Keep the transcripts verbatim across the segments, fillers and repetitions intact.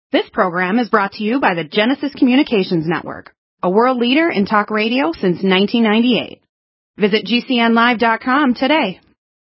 This program is brought to you by the Genesis Communications Network, a world leader in talk radio since nineteen ninety-eight. Visit G C N live dot com today.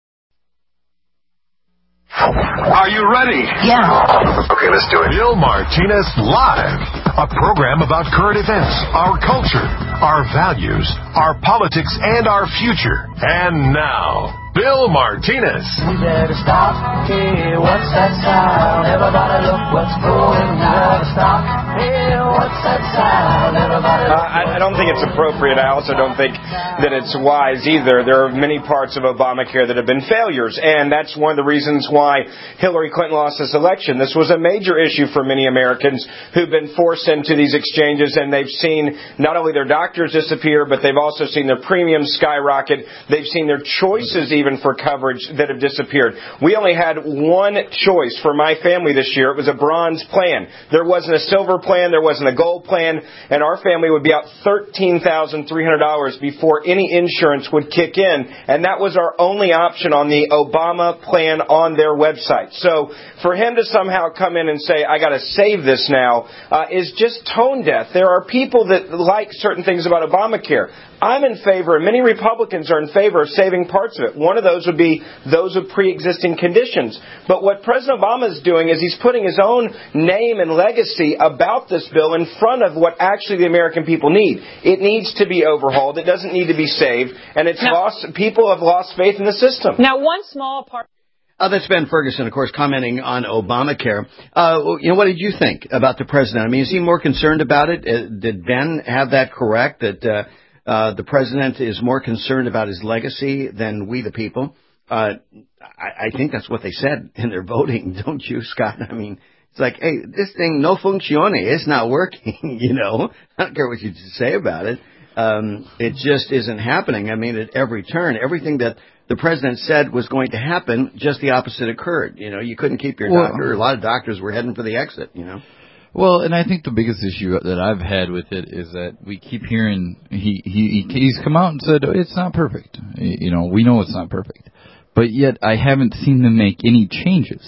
Are you ready? Yeah. Okay, let's do it. Bill Martinez Live, a program about current events, our culture, our values, our politics, and our future. And now, Bill Martinez. We better stop. Hey, what's that sound? Everybody look what's going on. Stop. Hey, what's that sound? Everybody look. Uh, I, I don't think it's appropriate. I also don't think that it's wise either. There are many parts of Obamacare that have been failures, and that's one of the reasons why Hillary Clinton lost this election. This was a major issue for many Americans who've been forced into these exchanges, and they've seen not only their doctors disappear, but they've also seen their premiums skyrocket. They've seen their choices even even for coverage that have disappeared. We only had one choice for my family this year. It was a bronze plan. There wasn't a silver plan. There wasn't a gold plan. And our family would be out thirteen thousand three hundred dollars before any insurance would kick in. And that was our only option on the Obama plan on their website. So for him to somehow come in and say, I got to save this now, uh, is just tone deaf. There are people that like certain things about Obamacare. I'm in favor, and many Republicans are in favor of saving parts of it. One of those would be those with pre-existing conditions. But what President Obama is doing is he's putting his own name and legacy about this bill in front of what actually the American people need. It needs to be overhauled. It doesn't need to be saved. And it's now, lost. People have lost faith in the system. Now, one small part. Uh, that's Ben Ferguson, of course, commenting on Obamacare. Uh, you know, what did you think about the president? I mean, is he more concerned about it? Uh, did Ben have that correct, that uh, uh, the president is more concerned about his legacy than we the people? Uh, I, I think that's what they said in their voting, don't you, Scott? I mean, it's like, hey, this thing no funcione. It's not working, you know. I don't care what you say about it. Um, it just isn't happening. I mean, at every turn, everything that the president said was going to happen, just the opposite occurred. You know, you couldn't keep your well, doctor. A lot of doctors were heading for the exit, you know. Well, and I think the biggest issue that I've had with it is that we keep hearing he, he he's come out and said, oh, it's not perfect. You know, we know it's not perfect. But yet I haven't seen them make any changes.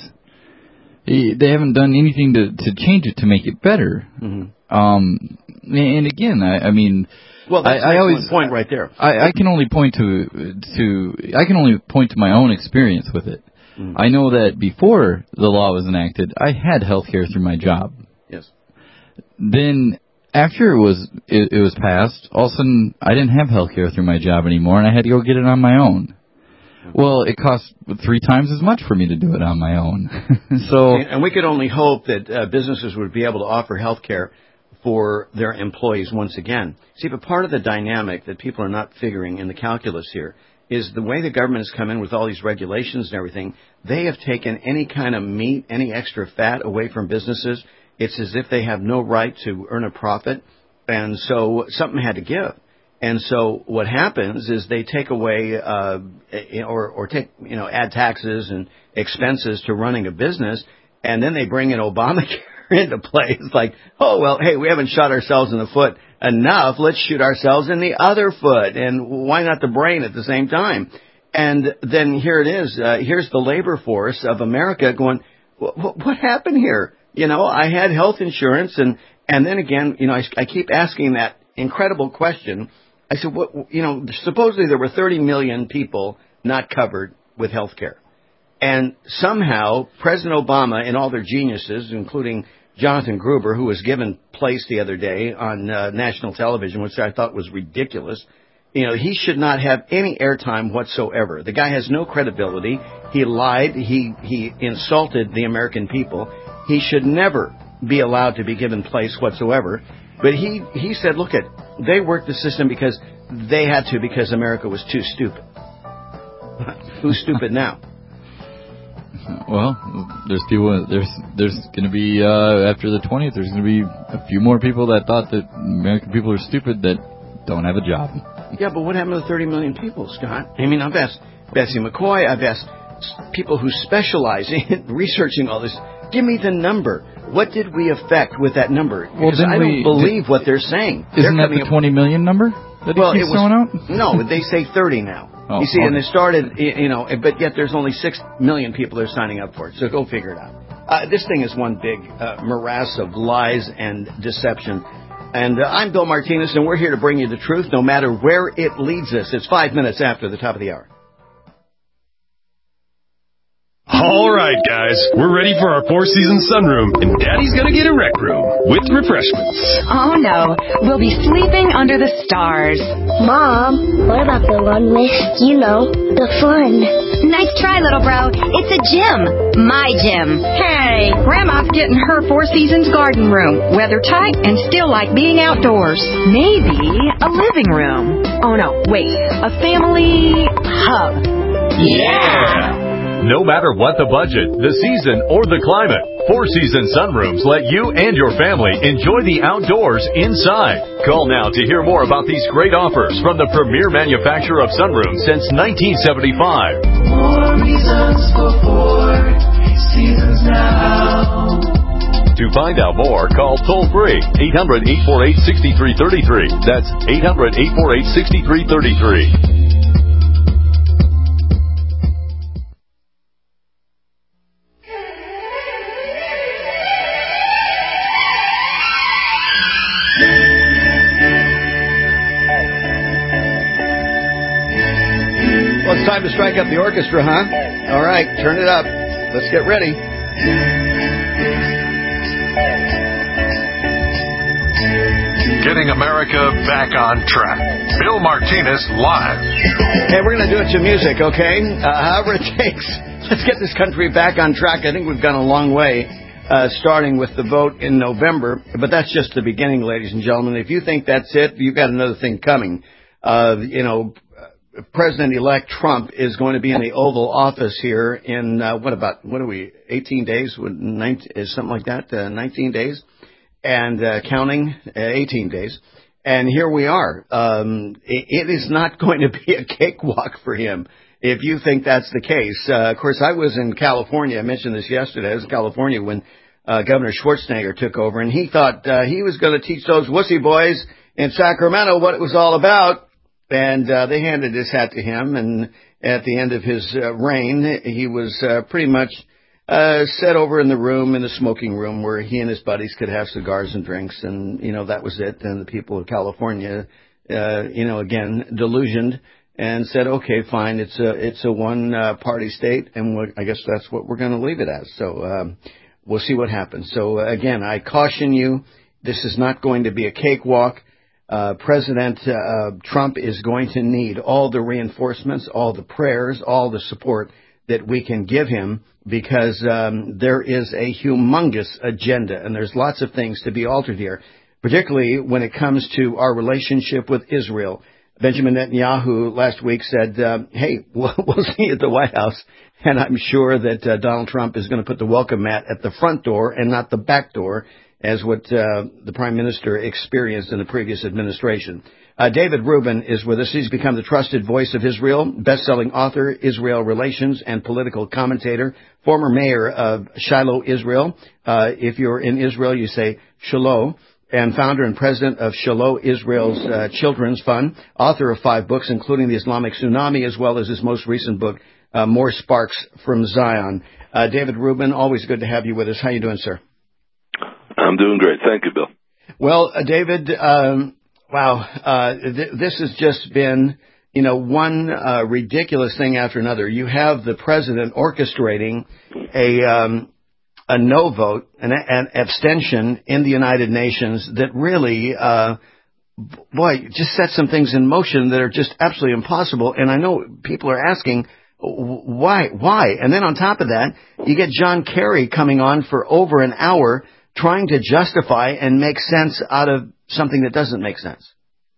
They haven't done anything to, to change it to make it better. Mm-hmm. Um, and again, I, I mean... Well, that's I, I always point right there. I, I can only point to to I can only point to my own experience with it. Mm. I know that before the law was enacted, I had health care through my job. Yes. Then after it was it, it was passed, all of a sudden I didn't have health care through my job anymore, and I had to go get it on my own. Mm-hmm. Well, it cost three times as much for me to do it on my own. So, and we could only hope that uh, businesses would be able to offer health care for their employees once again. See, but part of the dynamic that people are not figuring in the calculus here is the way the government has come in with all these regulations and everything. They have taken any kind of meat, any extra fat away from businesses. It's as if they have no right to earn a profit, and so something had to give. And so what happens is they take away uh, or, or take, you know, add taxes and expenses to running a business, and then they bring in Obamacare into play. It's like, oh, well, hey, we haven't shot ourselves in the foot enough. Let's shoot ourselves in the other foot. And why not the brain at the same time? And then here it is. Uh, here's the labor force of America going, what, what happened here? You know, I had health insurance. And, and then again, you know, I, I keep asking that incredible question. I said, what, you know, supposedly there were thirty million people not covered with health care. And somehow President Obama and all their geniuses, including Jonathan Gruber, who was given place the other day on uh, national television, which I thought was ridiculous, you know, he should not have any airtime whatsoever. The guy has no credibility. He lied. He, he insulted the American people. He should never be allowed to be given place whatsoever. But he, he said, look, at they worked the system because they had to, because America was too stupid. Who's stupid now? Well, there's people. There's there's going to be uh, after the twentieth. There's going to be a few more people that thought that American people are stupid that don't have a job. Yeah, but what happened to thirty million people, Scott? I mean, I've asked Betsy McCoy. I've asked people who specialize in researching all this. Give me the number. What did we affect with that number? Because well, I don't we, believe did, what they're saying. Isn't they're that the twenty million number that well, he keeps it was, throwing out? No, they say thirty now. Oh, you see, okay. And it started, you know, but yet there's only six million people that are signing up for it. So go figure it out. Uh, this thing is one big uh, morass of lies and deception. And uh, I'm Bill Martinez, and we're here to bring you the truth no matter where it leads us. It's five minutes after the top of the hour. All right, guys, we're ready for our four-season sunroom, and Daddy's gonna get a rec room with refreshments. Oh, no. We'll be sleeping under the stars. Mom, what about the one with, you know, the fun? Nice try, little bro. It's a gym. My gym. Hey, Grandma's getting her Four Seasons garden room. Weather tight and still like being outdoors. Maybe a living room. Oh, no, wait. A family hub. Yeah! No matter what the budget, the season, or the climate, Four Seasons Sunrooms let you and your family enjoy the outdoors inside. Call now to hear more about these great offers from the premier manufacturer of sunrooms since nineteen seventy-five. More reasons for Four Seasons now. To find out more, call toll-free eight hundred, eight four eight, six three three three. That's eight hundred, eight four eight, six three three three. Time to strike up the orchestra, huh? All right, turn it up. Let's get ready. Getting America back on track. Bill Martinez live. Hey, we're going to do it to music, okay? Uh, however it takes. Let's get this country back on track. I think we've gone a long way, uh, starting with the vote in November. But that's just the beginning, ladies and gentlemen. If you think that's it, you've got another thing coming. Uh, you know, President-elect Trump is going to be in the Oval Office here in, uh, what about, what are we, eighteen days, nineteen, is something like that, uh, nineteen days, and uh, counting, uh, eighteen days. And here we are. Um, it, it is not going to be a cakewalk for him if you think that's the case. Uh, of course, I was in California. I mentioned this yesterday. I was in California when uh, Governor Schwarzenegger took over, and he thought uh, he was going to teach those wussy boys in Sacramento what it was all about. And uh, they handed his hat to him, and at the end of his uh, reign, he was uh, pretty much uh, set over in the room, in the smoking room, where he and his buddies could have cigars and drinks, and, you know, that was it. And the people of California, uh, you know, again, delusioned, and said, okay, fine, it's a, it's a one-party uh, state, and we're, I guess that's what we're going to leave it as. So um, we'll see what happens. So, uh, again, I caution you, this is not going to be a cakewalk. Uh, President uh, Trump is going to need all the reinforcements, all the prayers, all the support that we can give him, because um, there is a humongous agenda, and there's lots of things to be altered here, particularly when it comes to our relationship with Israel. Benjamin Netanyahu last week said, uh, hey, we'll, we'll see you at the White House, and I'm sure that uh, Donald Trump is going to put the welcome mat at the front door and not the back door, as what uh, the Prime Minister experienced in the previous administration. Uh, David Rubin is with us. He's become the trusted voice of Israel, best-selling author, Israel relations, and political commentator, former mayor of Shiloh, Israel. Uh, if you're in Israel, you say Shiloh, and founder and president of Shiloh, Israel's uh, Children's Fund, author of five books, including The Islamic Tsunami, as well as his most recent book, uh, More Sparks from Zion. Uh, David Rubin, always good to have you with us. How you doing, sir? I'm doing great. Thank you, Bill. Well, uh, David, um, wow, uh, th- this has just been, you know, one uh, ridiculous thing after another. You have the president orchestrating a um, a no vote, an, an abstention in the United Nations that really, uh, boy, just sets some things in motion that are just absolutely impossible. And I know people are asking, why, why? And then on top of that, you get John Kerry coming on for over an hour trying to justify and make sense out of something that doesn't make sense.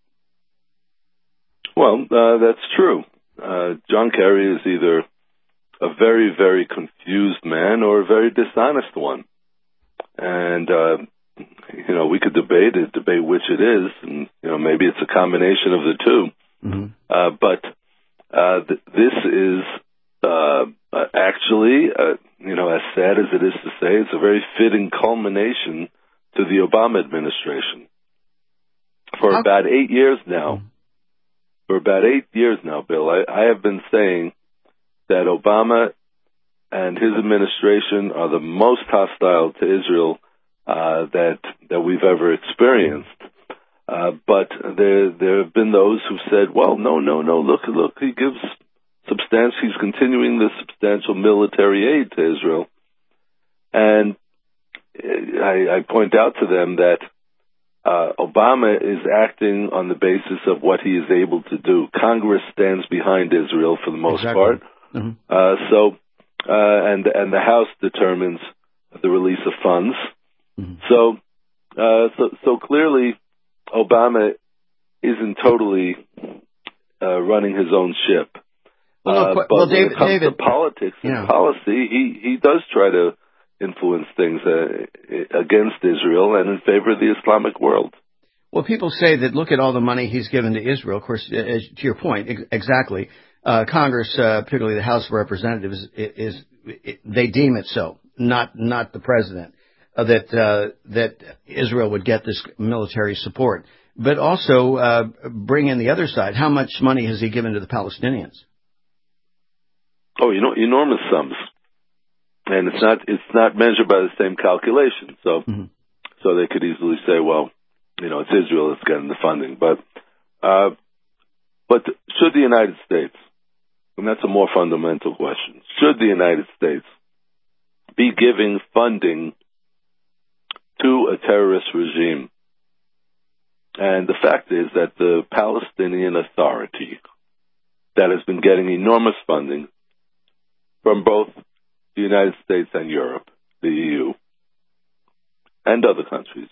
Well, uh, that's true. Uh, John Kerry is either a very, very confused man or a very dishonest one. And, uh, you know, we could debate it, debate which it is, and, you know, maybe it's a combination of the two. Mm-hmm. Uh, but uh, th- this is uh, uh, actually, uh, you know, as sad as it is to say, it's a very fitting culmination to the Obama administration. For okay. about eight years now, mm-hmm. for about eight years now, Bill, I, I have been saying that Obama and his administration are the most hostile to Israel uh, that that we've ever experienced. Uh, but there there have been those who've said, well, no, no, no, look, look, he gives substantial, he's continuing this substantial military aid to Israel. And I, I point out to them that uh, Obama is acting on the basis of what he is able to do. Congress stands behind Israel for the most exactly. part. Mm-hmm. Uh, so, uh, and and the House determines the release of funds. Mm-hmm. So, uh, so, so clearly, Obama isn't totally uh, running his own ship. Well, uh, no, but well, when David, it comes David, to politics and yeah. policy, he, he does try to influence things uh, against Israel and in favor of the Islamic world. Well, people say that look at all the money he's given to Israel. Of course, as, to your point, ex- exactly. Uh, Congress, uh, particularly the House of Representatives, is, is it, they deem it so, not not the president, uh, that uh, that Israel would get this military support. But also uh, bring in the other side. How much money has he given to the Palestinians? Oh, you know, enormous sums. And it's not it's not measured by the same calculation. So mm-hmm. so they could easily say, well, you know, it's Israel that's getting the funding. But uh, but should the United States, and that's a more fundamental question, should the United States be giving funding to a terrorist regime? And the fact is that the Palestinian Authority, that has been getting enormous funding from both the United States and Europe, the E U, and other countries,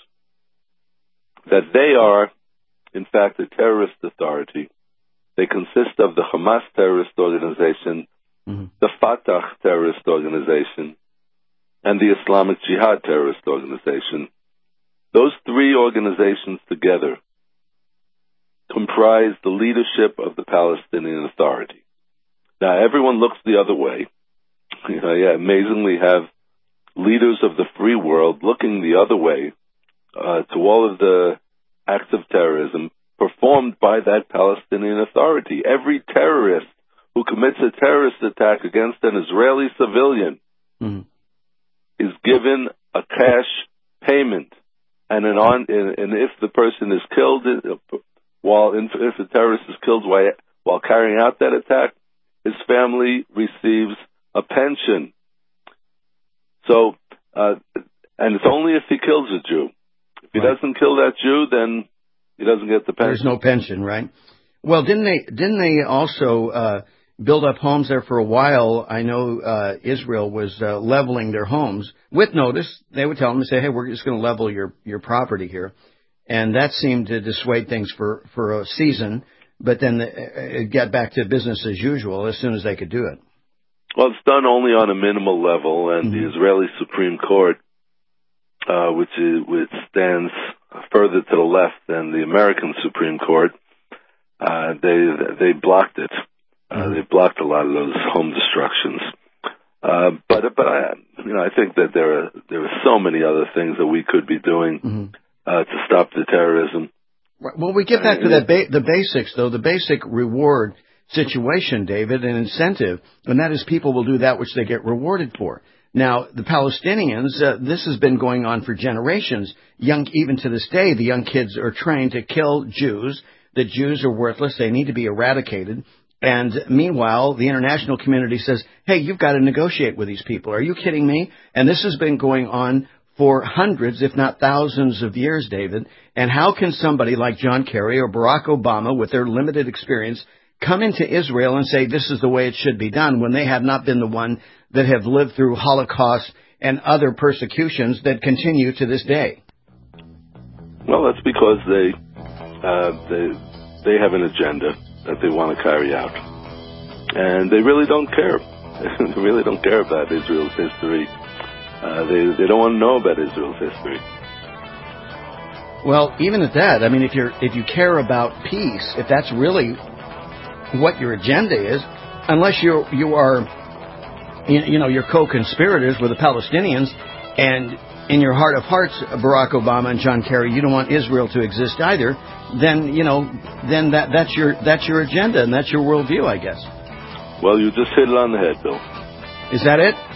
that they are, in fact, a terrorist authority. They consist of the Hamas terrorist organization, mm-hmm. the Fatah terrorist organization, and the Islamic Jihad terrorist organization. Those three organizations together comprise the leadership of the Palestinian Authority. Now, everyone looks the other way. You know, yeah, amazingly have leaders of the free world looking the other way uh, to all of the acts of terrorism performed by that Palestinian Authority. Every terrorist who commits a terrorist attack against an Israeli civilian mm-hmm. is given a cash payment, and an on, and if the person is killed, while if the terrorist is killed while, while carrying out that attack, his family receives a pension. So, uh, and it's only if he kills a Jew. If he right. doesn't kill that Jew, then he doesn't get the pension. There's no pension, right? Well, didn't they? Didn't they also uh, build up homes there for a while? I know uh, Israel was uh, leveling their homes with notice. They would tell them to say, "Hey, we're just going to level your your property here," and that seemed to dissuade things for for a season. But then it got back to business as usual as soon as they could do it. Well, it's done only on a minimal level, and mm-hmm. the Israeli Supreme Court, uh, which is, which stands further to the left than the American Supreme Court, uh, they they blocked it. Uh, mm-hmm. They blocked a lot of those home destructions. Uh, but but I you know I think that there are there are so many other things that we could be doing mm-hmm. uh, to stop the terrorism. Well, we get back to that ba- the basics, though, the basic reward situation, David, an incentive, and that is people will do that which they get rewarded for. Now, the Palestinians, uh, this has been going on for generations. Young, even to this day, the young kids are trained to kill Jews. The Jews are worthless. They need to be eradicated. And meanwhile, the international community says, hey, you've got to negotiate with these people. Are you kidding me? And this has been going on for hundreds, if not thousands of years, David. And how can somebody like John Kerry or Barack Obama, with their limited experience, come into Israel and say this is the way it should be done when they have not been the one that have lived through Holocaust and other persecutions that continue to this day? Well, that's because they uh, they they have an agenda that they want to carry out, and they really don't care. They really don't care about Israel's history. Uh, they they don't want to know about Israel's history. Well, even at that, I mean, if you're if you care about peace, if that's really what your agenda is, unless you you are, you, you know, you're co-conspirators with the Palestinians, and in your heart of hearts, Barack Obama and John Kerry, you don't want Israel to exist either, then you know, then that that's your that's your agenda and that's your worldview, I guess. Well, you just hit it on the head, Bill. Is that it?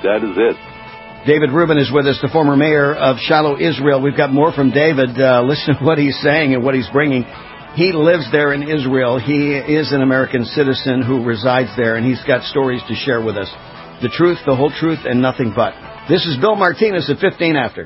that is it. David Rubin is with us, the former mayor of Shiloh, Israel. We've got more from David. Uh, listen to what he's saying and what he's bringing. He lives there in Israel. He is an American citizen who resides there, and he's got stories to share with us. The truth, the whole truth, and nothing but. This is Bill Martinez at fifteen after.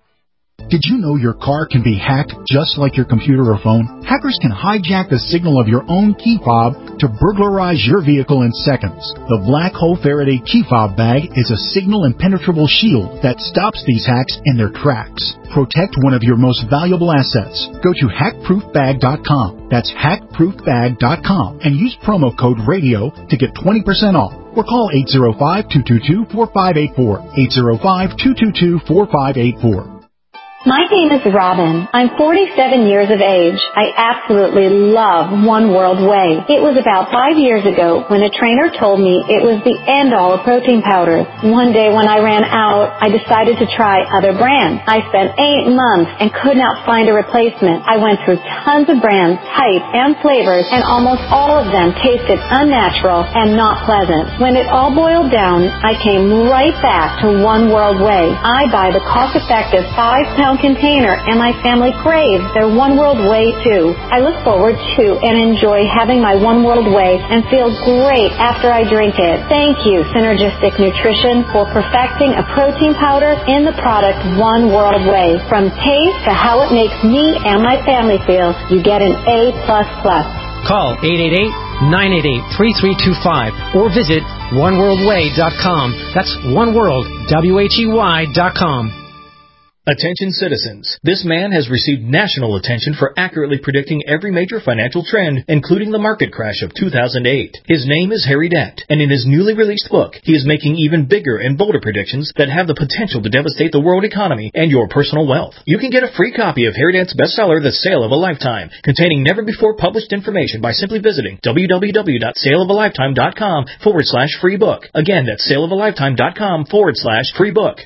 Did you know your car can be hacked just like your computer or phone? Hackers can hijack the signal of your own key fob to burglarize your vehicle in seconds. The Black Hole Faraday key fob bag is a signal impenetrable shield that stops these hacks in their tracks. Protect one of your most valuable assets. Go to hack proof bag dot com. That's hack proof bag dot com and use promo code RADIO to get twenty percent off. Or call eight zero five, two two two, four five eight four. eight zero five, two two two, four five eight four. My name is Robin. I'm forty-seven years of age. I absolutely love One World Whey. It was about five years ago when a trainer told me it was the end-all of protein powders. One day when I ran out, I decided to try other brands. I spent eight months and could not find a replacement. I went through tons of brands, types, and flavors, and almost all of them tasted unnatural and not pleasant. When it all boiled down, I came right back to One World Whey. I buy the cost-effective five-pound container, and my family craves their One World Whey too. I look forward to and enjoy having my One World Whey and feel great after I drink it. Thank you, Synergistic Nutrition, for perfecting a protein powder in the product One World Whey. From taste to how it makes me and my family feel, you get an A plus plus. Call eight eight eight, nine eight eight, three three two five or visit one world way dot com. That's One World, W H E Y dot com. Attention citizens, this man has received national attention for accurately predicting every major financial trend, including the market crash of two thousand eight. His name is Harry Dent, and in his newly released book, he is making even bigger and bolder predictions that have the potential to devastate the world economy and your personal wealth. You can get a free copy of Harry Dent's bestseller, The Sale of a Lifetime, containing never-before-published information by simply visiting www.saleofalifetime.com forward slash free book. Again, that's saleofalifetime.com forward slash free book.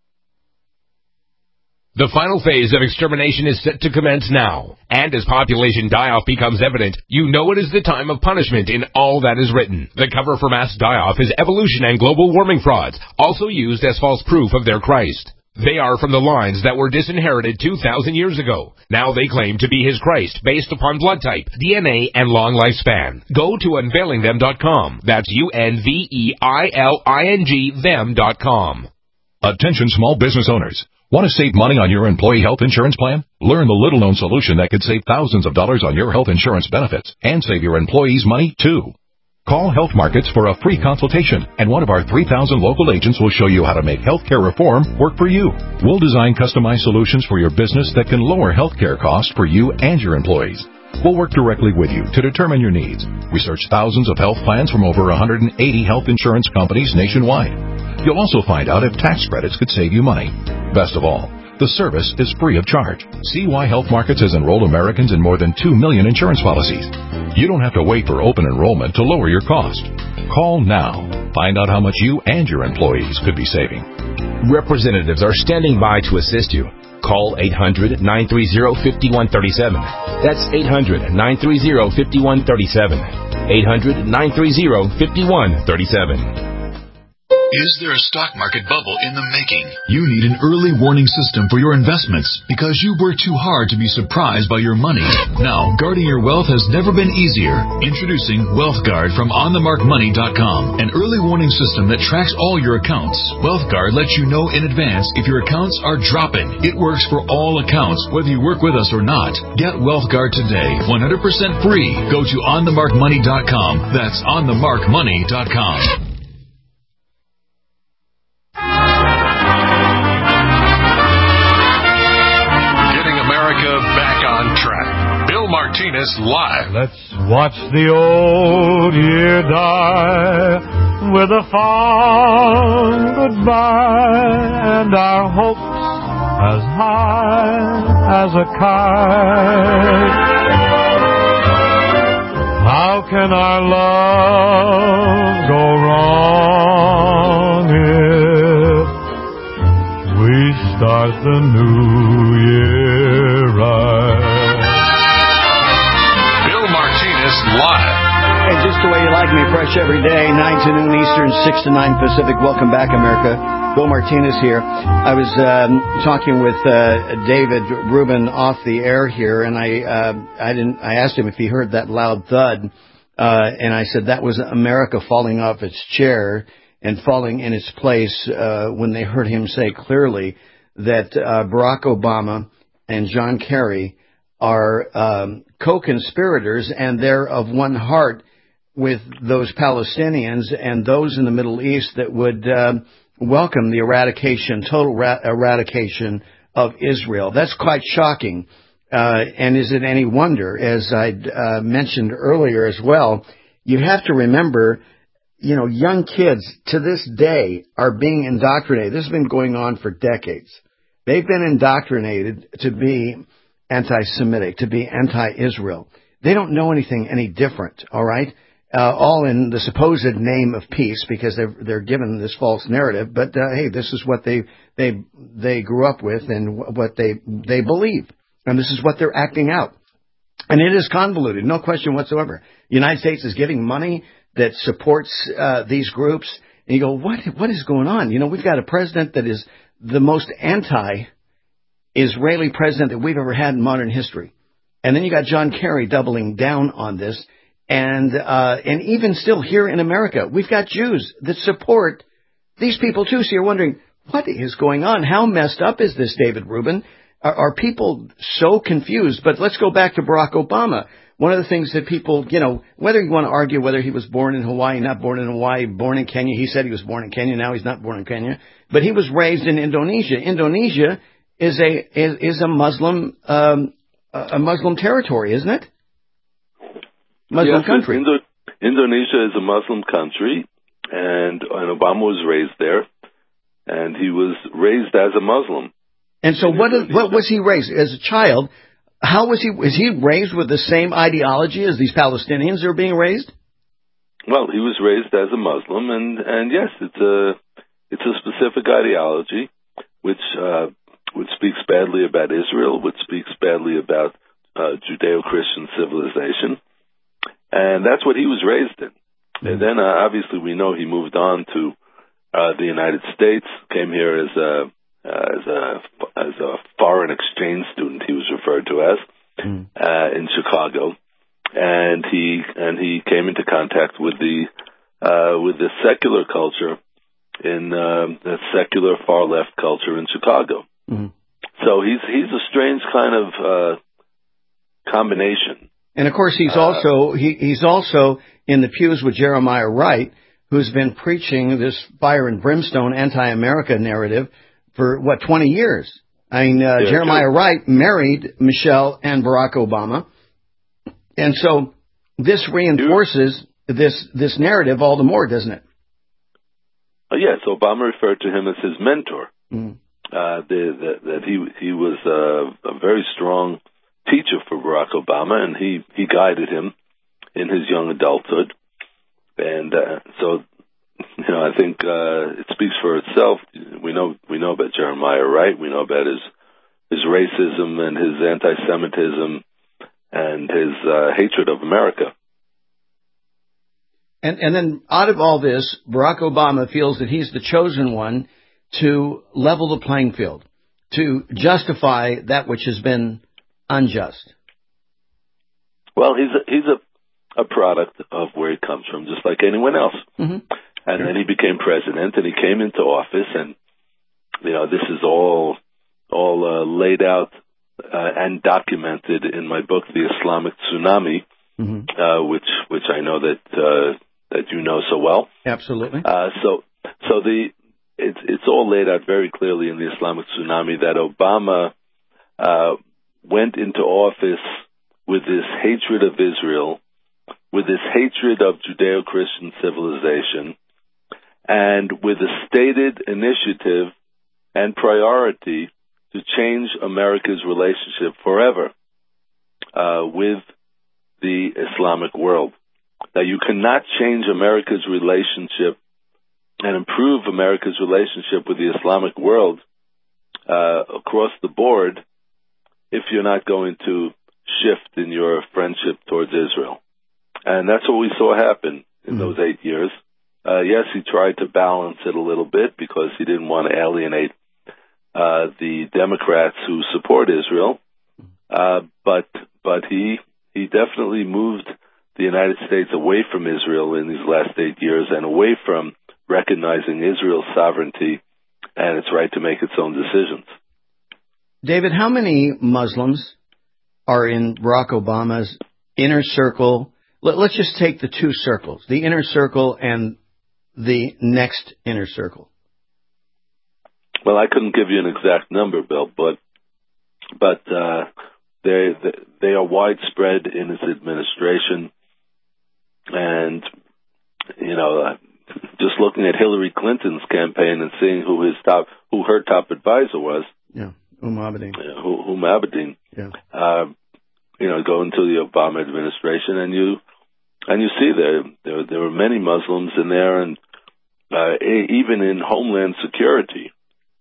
The final phase of extermination is set to commence now, and as population die-off becomes evident, you know it is the time of punishment in all that is written. The cover for mass die-off is evolution and global warming frauds, also used as false proof of their Christ. They are from the lines that were disinherited two thousand years ago. Now they claim to be his Christ, based upon blood type, D N A, and long lifespan. Go to unveiling them dot com. That's U N V E I L I N G them dot com. Attention small business owners. Want to save money on your employee health insurance plan? Learn the little-known solution that could save thousands of dollars on your health insurance benefits and save your employees money, too. Call Health Markets for a free consultation, and one of our three thousand local agents will show you how to make healthcare reform work for you. We'll design customized solutions for your business that can lower healthcare costs for you and your employees. We'll work directly with you to determine your needs. We search thousands of health plans from over one hundred eighty health insurance companies nationwide. You'll also find out if tax credits could save you money. Best of all, the service is free of charge. See why Health Markets has enrolled Americans in more than two million insurance policies. You don't have to wait for open enrollment to lower your cost. Call now. Find out how much you and your employees could be saving. Representatives are standing by to assist you. Call eight hundred, nine three zero, five one three seven. That's eight hundred, nine three zero, five one three seven. eight hundred, nine three zero, five one three seven. Is there a stock market bubble in the making? You need an early warning system for your investments because you work too hard to be surprised by your money. Now, guarding your wealth has never been easier. Introducing WealthGuard from on the mark money dot com, an early warning system that tracks all your accounts. WealthGuard lets you know in advance if your accounts are dropping. It works for all accounts, whether you work with us or not. Get WealthGuard today, one hundred percent free. Go to on the mark money dot com. That's on the mark money dot com. Back on track. Bill Martinez live. Let's watch the old year die with a fond goodbye and our hopes as high as a kite. How can our love go wrong if we start the new year right? Bill Martinez live. Hey, just the way you like me, fresh every day, nine to noon Eastern, six to nine Pacific. Welcome back, America. Bill Martinez here. I was um, talking with uh, David Rubin off the air here, and I uh, I didn't. I asked him if he heard that loud thud, uh, and I said that was America falling off its chair and falling in its place uh, when they heard him say clearly that uh, Barack Obama and John Kerry are um, co-conspirators, and they're of one heart with those Palestinians and those in the Middle East that would uh, welcome the eradication, total ra- eradication of Israel. That's quite shocking. Uh, and is it any wonder, as I uh, mentioned earlier as well, you have to remember, you know, young kids to this day are being indoctrinated. This has been going on for decades. They've been indoctrinated to be anti-Semitic, to be anti-Israel. They don't know anything any different, all right? Uh, all in the supposed name of peace, because they're, they're given this false narrative. But, uh, hey, this is what they, they, they grew up with and what they, they believe. And this is what they're acting out. And it is convoluted, no question whatsoever. The United States is giving money that supports, uh, these groups. And you go, what, what is going on? You know, we've got a president that is the most anti Israeli president that we've ever had in modern history. And then you got John Kerry doubling down on this. And uh, and even still here in America, we've got Jews that support these people too. So you're wondering, what is going on? How messed up is this, David Rubin? Are, are people so confused? But let's go back to Barack Obama. One of the things that people, you know, whether you want to argue whether he was born in Hawaii, not born in Hawaii, born in Kenya. He said he was born in Kenya. Now he's not born in Kenya. But he was raised in Indonesia. Indonesia is a is, is a Muslim um, a Muslim territory, isn't it? Muslim yes, country. Indo- Indonesia is a Muslim country, and, and Obama was raised there, and he was raised as a Muslim. And so, what is, what was he raised as a child? How was he? Was he raised with the same ideology as these Palestinians are being raised? Well, he was raised as a Muslim, and, and yes, it's a it's a specific ideology which uh, which speaks badly about Israel, which speaks badly about uh, Judeo-Christian civilization, and that's what he was raised in. Mm-hmm. And then, uh, obviously, we know he moved on to uh, the United States, came here as a uh, as a as a foreign exchange student. He was referred to as mm-hmm. uh, in Chicago, and he and he came into contact with the uh, with the secular culture in uh, the secular far left culture in Chicago. Mm-hmm. So he's he's a strange kind of uh, combination. And of course, he's uh, also he, he's also in the pews with Jeremiah Wright, who's been preaching this fire and brimstone anti-America narrative for what twenty years. I mean, uh, yeah, Jeremiah true. Wright married Michelle and Barack Obama, and so this reinforces this this narrative all the more, doesn't it? Uh, yes, Obama referred to him as his mentor. Mm. Uh, the, the, that he he was uh, a very strong teacher for Barack Obama, and he, he guided him in his young adulthood. And uh, so, you know, I think uh, it speaks for itself. We know we know about Jeremiah Wright. We know about his his racism and his anti-Semitism and his uh, hatred of America. And and then out of all this, Barack Obama feels that he's the chosen one to level the playing field, to justify that which has been unjust. Well, he's a, he's a, a product of where he comes from, just like anyone else. Mm-hmm. And sure. Then he became president, and he came into office, and you know this is all all uh, laid out uh, and documented in my book, The Islamic Tsunami, mm-hmm. uh, which which I know that uh, that you know so well. Absolutely. Uh, so so the it's it's all laid out very clearly in the Islamic Tsunami that Obama uh, went into office with this hatred of Israel, with this hatred of Judeo-Christian civilization, and with a stated initiative and priority to change America's relationship forever uh, with the Islamic world. Now, you cannot change America's relationship and improve America's relationship with the Islamic world uh, across the board if you're not going to shift in your friendship towards Israel. And that's what we saw happen in mm-hmm. those eight years. Uh, yes, he tried to balance it a little bit because he didn't want to alienate uh, the Democrats who support Israel. Uh, but but he he definitely moved the United States away from Israel in these last eight years and away from recognizing Israel's sovereignty and its right to make its own decisions. David, how many Muslims are in Barack Obama's inner circle? Let's just take the two circles, the inner circle and the next inner circle. Well, I couldn't give you an exact number, Bill, but but uh, they they are widespread in his administration, and you know, just looking at Hillary Clinton's campaign and seeing who his top, who her top advisor was, yeah, Um Abedin, uh, Um Abedin, yeah, uh, you know, go into the Obama administration, and you and you see there there, there were many Muslims in there, and uh, even in Homeland Security.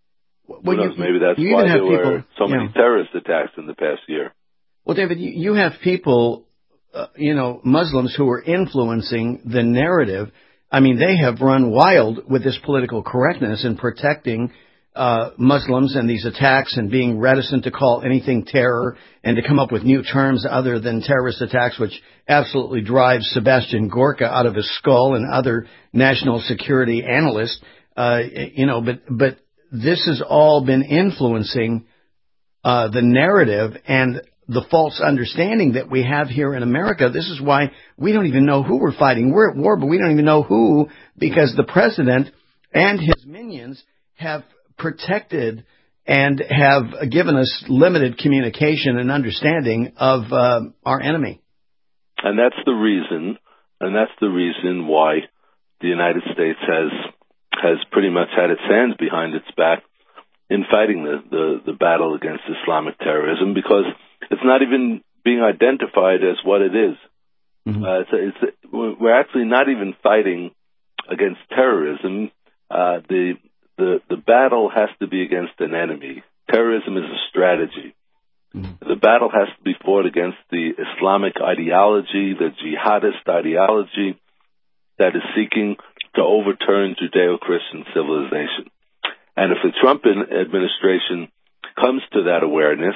Well, knows, you, maybe that's you why even have there people, were so many yeah. terrorist attacks in the past year. Well, David, you, you have people, uh, you know, Muslims who are influencing the narrative. I mean, they have run wild with this political correctness and protecting uh, Muslims and these attacks and being reticent to call anything terror and to come up with new terms other than terrorist attacks, which absolutely drives Sebastian Gorka out of his skull and other national security analysts. Uh, you know, but but this has all been influencing uh, the narrative and the false understanding that we have here in America. This is why we don't even know who we're fighting. We're at war, but we don't even know who, because the president and his minions have protected and have given us limited communication and understanding of uh, our enemy. And that's the reason, and that's the reason why the United States has has pretty much had its hands behind its back in fighting the, the, the battle against Islamic terrorism, because it's not even being identified as what it is. Mm-hmm. Uh, it's, it's, we're actually not even fighting against terrorism. Uh, the, the the battle has to be against an enemy. Terrorism is a strategy. Mm-hmm. The battle has to be fought against the Islamic ideology, the jihadist ideology that is seeking to overturn Judeo-Christian civilization. And if the Trump administration comes to that awareness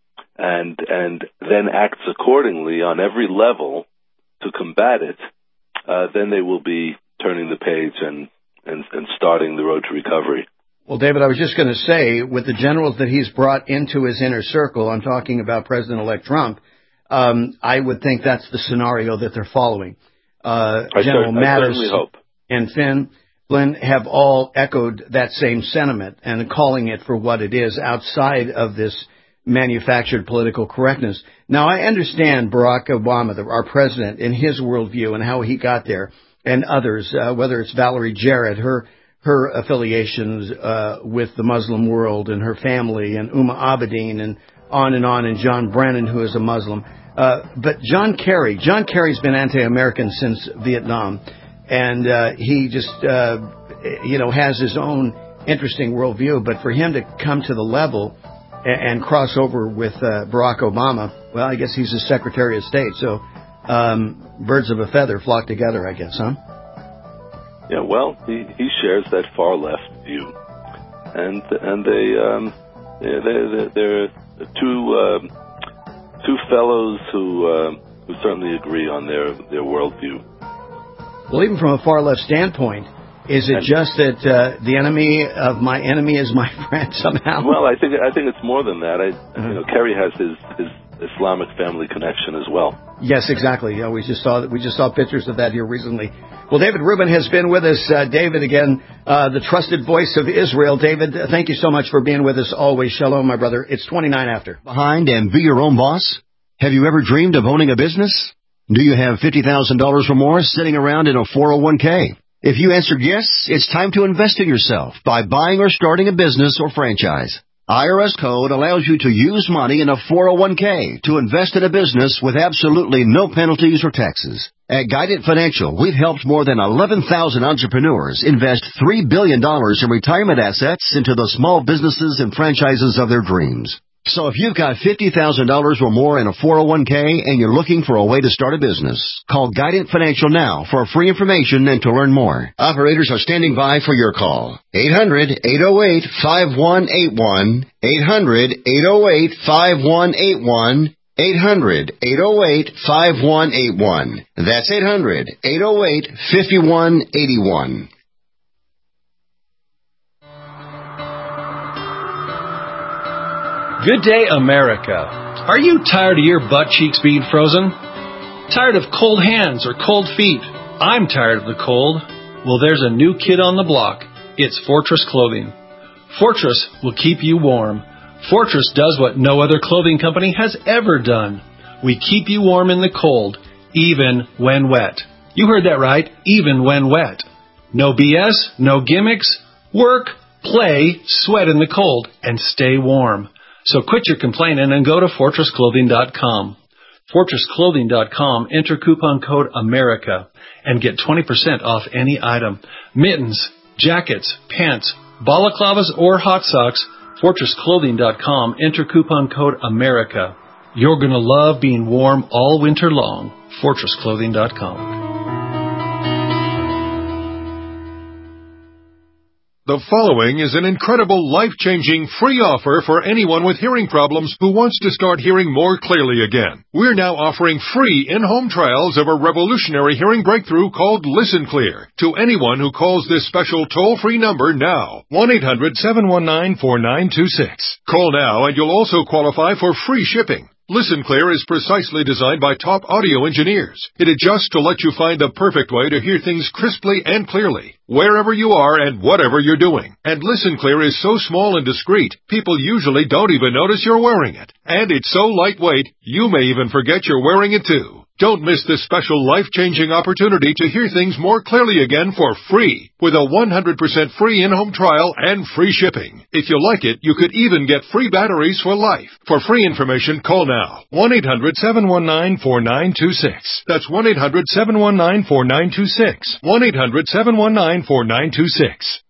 and and then acts accordingly on every level to combat it, uh, then they will be turning the page and, and, and starting the road to recovery. Well, David, I was just going to say, with the generals that he's brought into his inner circle, I'm talking about President-elect Trump, um, I would think that's the scenario that they're following. Uh, I General cer- Mattis I certainly hope. and Finn Flynn have all echoed that same sentiment and calling it for what it is outside of this manufactured political correctness. Now, I understand Barack Obama, the, our president, in his worldview and how he got there, and others, uh, whether it's Valerie Jarrett, her her affiliations uh, with the Muslim world and her family, and Um Abedin, and on and on, and John Brennan, who is a Muslim. Uh, but John Kerry, John Kerry's been anti-American since Vietnam, and uh, he just, uh, you know, has his own interesting worldview. But for him to come to the level and, and cross over with uh, Barack Obama, well, I guess he's his Secretary of State. So um, birds of a feather flock together, I guess, huh? Yeah, well, he, he shares that far left view, and and they um, they they're two uh, two fellows who uh, who certainly agree on their their worldview. Well, even from a far left standpoint, is it and, just that uh, the enemy of my enemy is my friend somehow? Well, I think I think it's more than that. I uh-huh. you know, Kerry has his his Islamic family connection as well. Yes, exactly. Yeah, we just saw we just saw pictures of that here recently. Well, David Rubin has been with us. Uh, David, again, uh, the trusted voice of Israel. David, uh, thank you so much for being with us always. Shalom, my brother. It's twenty-nine after. Behind and be your own boss? Have you ever dreamed of owning a business? Do you have fifty thousand dollars or more sitting around in a four oh one k? If you answered yes, it's time to invest in yourself by buying or starting a business or franchise. I R S Code allows you to use money in a four oh one k to invest in a business with absolutely no penalties or taxes. At Guidant Financial, we've helped more than eleven thousand entrepreneurs invest three billion dollars in retirement assets into the small businesses and franchises of their dreams. So if you've got fifty thousand dollars or more in a four oh one k and you're looking for a way to start a business, call Guidant Financial now for free information and to learn more. Operators are standing by for your call. eight hundred, eight oh eight, five one eight one. eight hundred, eight oh eight, five one eight one. eight hundred, eight oh eight, five one eight one. That's eight hundred, eight oh eight, five one eight one. Good day, America. Are you tired of your butt cheeks being frozen? Tired of cold hands or cold feet? I'm tired of the cold. Well, there's a new kid on the block. It's Fortress Clothing. Fortress will keep you warm. Fortress does what no other clothing company has ever done. We keep you warm in the cold, even when wet. You heard that right, even when wet. No B S, no gimmicks. Work, play, sweat in the cold, and stay warm. So quit your complaining and go to fortress clothing dot com. fortress clothing dot com, enter coupon code AMERICA and get twenty percent off any item. Mittens, jackets, pants, balaclavas, or hot socks, fortress clothing dot com, enter coupon code AMERICA. You're going to love being warm all winter long. fortress clothing dot com. The following is an incredible, life-changing, free offer for anyone with hearing problems who wants to start hearing more clearly again. We're now offering free in-home trials of a revolutionary hearing breakthrough called Listen Clear to anyone who calls this special toll-free number now, one eight hundred, seven one nine, four nine two six. Call now and you'll also qualify for free shipping. Listen Clear is precisely designed by top audio engineers. It adjusts to let you find the perfect way to hear things crisply and clearly, wherever you are and whatever you're doing. And Listen Clear is so small and discreet, people usually don't even notice you're wearing it. And it's so lightweight, you may even forget you're wearing it too. Don't miss this special life-changing opportunity to hear things more clearly again for free with a one hundred percent free in-home trial and free shipping. If you like it, you could even get free batteries for life. For free information, call now. one eight hundred, seven one nine, four nine two six. That's one eight hundred, seven one nine, four nine two six. one eight hundred, seven one nine, four nine two six.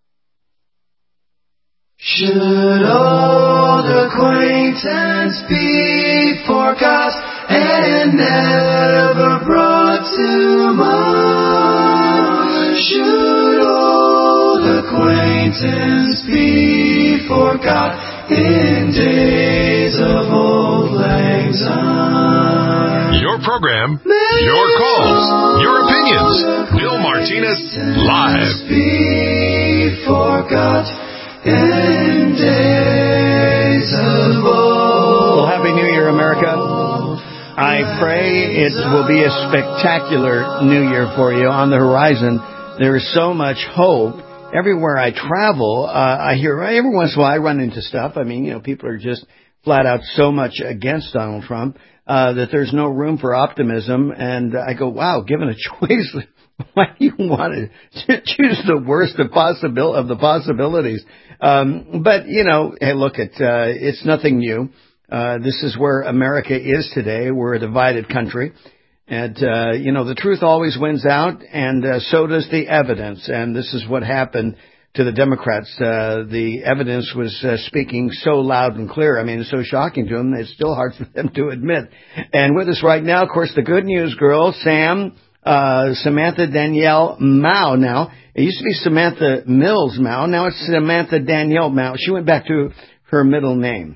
Should old acquaintance be forgot and never brought to mind? Should old acquaintance be forgot in days of old lang syne? Your program, your calls, your opinions. Bill Martinez, live. Be forgot in days of old. Well, Happy New Year, America. I pray it will be a spectacular New Year for you. On the horizon, there is so much hope. Everywhere I travel, uh, I hear, every once in a while I run into stuff. I mean, you know, people are just flat out so much against Donald Trump uh, that there's no room for optimism. And I go, wow, given a choice, why do you want to choose the worst of, possibil- of the possibilities? Um, but, you know, hey, look, it, uh, it's nothing new. Uh, this is where America is today. We're a divided country. And, uh, you know, the truth always wins out, and uh, so does the evidence. And this is what happened to the Democrats. Uh, the evidence was uh, speaking so loud and clear. I mean, it's so shocking to them, it's still hard for them to admit. And with us right now, of course, the good news girl, Sam, uh, Samantha Danielle Mao now. It used to be Samantha Mills Mao. Now it's Samantha Danielle Mao. She went back to her middle name.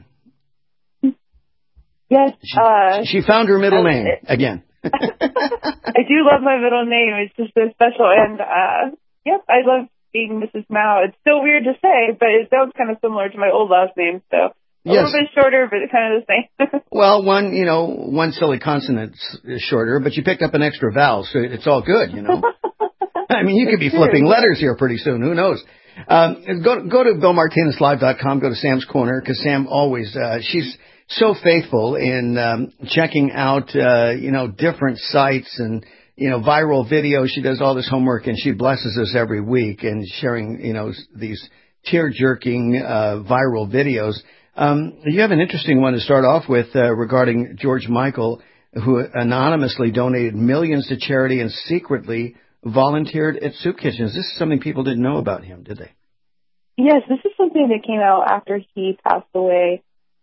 Yes. She, uh, she found her middle name again. I do love my middle name. It's just so special. And, uh, yep, I love being Missus Mao. It's still weird to say, but it sounds kind of similar to my old last name. So a yes. little bit shorter, but kind of the same. Well, one, you know, one silly consonant is shorter, but you picked up an extra vowel, so it's all good, you know. I mean, you could be flipping letters here pretty soon. Who knows? Um, go, go to bill martinez live dot com. Go to Sam's Corner, because Sam always, uh, she's so faithful in um, checking out, uh, you know, different sites and, you know, viral videos. She does all this homework, and she blesses us every week and sharing, you know, these tear-jerking uh, viral videos. Um, you have an interesting one to start off with uh, regarding George Michael, who anonymously donated millions to charity and secretly volunteered at soup kitchens. This is something people didn't know about him, did they? Yes, this is something that came out after he passed away.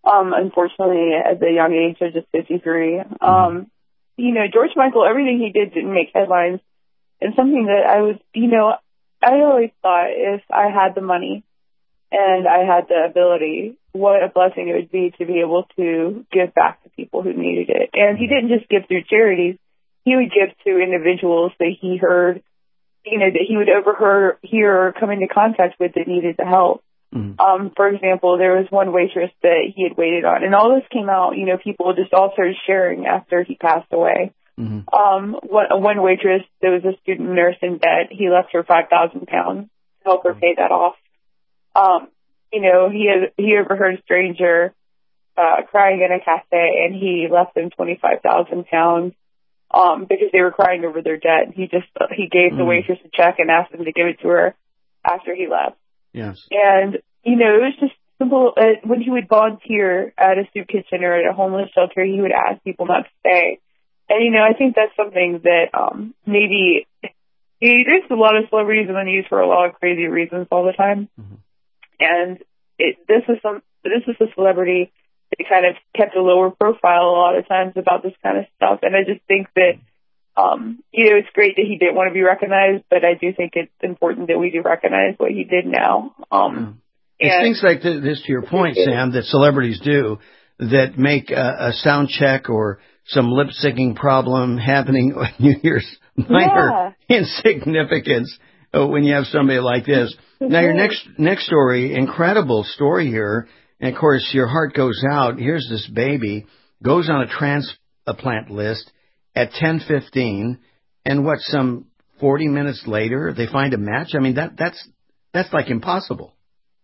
Um, unfortunately, at the young age of just fifty-three. Mm-hmm. Um, you know, George Michael, everything he did didn't make headlines. And something that I was, you know, I always thought if I had the money and I had the ability, what a blessing it would be to be able to give back to people who needed it. And he didn't just give through charities. He would give to individuals that he heard, you know, that he would overhear hear or come into contact with that needed the help. Mm-hmm. Um, for example, there was one waitress that he had waited on. And all this came out, you know, people just all started sharing after he passed away. Mm-hmm. Um, one, one waitress, there was a student nurse in debt. He left her five thousand pounds to help her pay that off. Um, you know, he had, he overheard a stranger, uh, crying in a cafe, and he left them twenty-five thousand pounds, um, because they were crying over their debt. He just, he gave mm-hmm. the waitress a check and asked them to give it to her after he left. Yes. And, you know, it was just simple. Uh, when he would volunteer at a soup kitchen or at a homeless shelter, he would ask people not to stay. And, you know, I think that's something that um, maybe he, there's a lot of celebrities in the news for a lot of crazy reasons all the time. Mm-hmm. And it, this is some this is a celebrity that kind of kept a lower profile a lot of times about this kind of stuff. And I just think that, um, you know, it's great that he didn't want to be recognized, but I do think it's important that we do recognize what he did now. Um, mm-hmm. It's things like this, to your point, Sam, that celebrities do that make a, a sound check or some lip syncing problem happening on New Year's minor yeah. insignificance uh, when you have somebody like this. Now, your next next story, incredible story here, and of course your heart goes out. Here's this baby, goes on a transplant list at ten fifteen, and what, some forty minutes later, they find a match? I mean, that that's that's like impossible.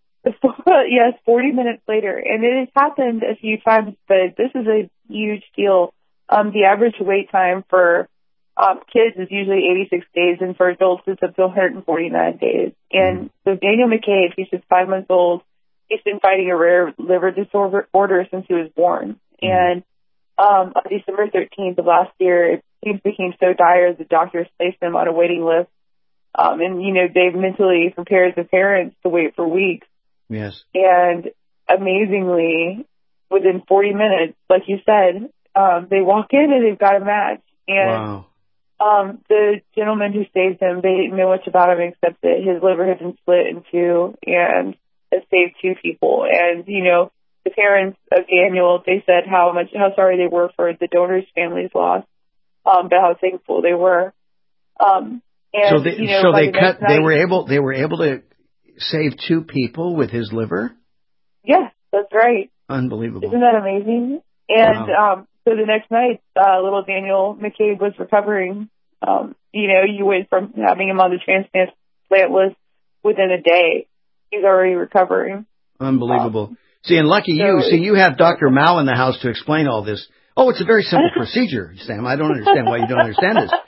Yes, forty minutes later. And it has happened a few times, but this is a huge deal. Um, the average wait time for um, kids is usually eighty-six days, and for adults it's up to one hundred forty-nine days. And so Daniel McCabe, he's just five months old. He's been fighting a rare liver disorder since he was born. And um, on December thirteenth of last year, things became so dire the doctors placed him on a waiting list. Um, and, you know, they've mentally prepared the parents to wait for weeks. Yes. And amazingly, within forty minutes, like you said, um, they walk in and they've got a match. And wow. um, the gentleman who saved him, they didn't know much about him except that his liver had been split in two and has saved two people. And, you know, the parents of Daniel, they said how much, how sorry they were for the donor's family's loss, um, but how thankful they were. Um, and, so they, you know, so they the cut, night, they were able, they were able to save two people with his liver? Yes, that's right. Unbelievable. Isn't that amazing? And wow. um, so the next night, uh, little Daniel McCabe was recovering. Um, you know, you went from having him on the transplant list within a day. He's already recovering. Unbelievable. Um, see, and lucky so you. See, you have Doctor Mao in the house to explain all this. Oh, it's a very simple procedure, Sam. I don't understand why you don't understand this.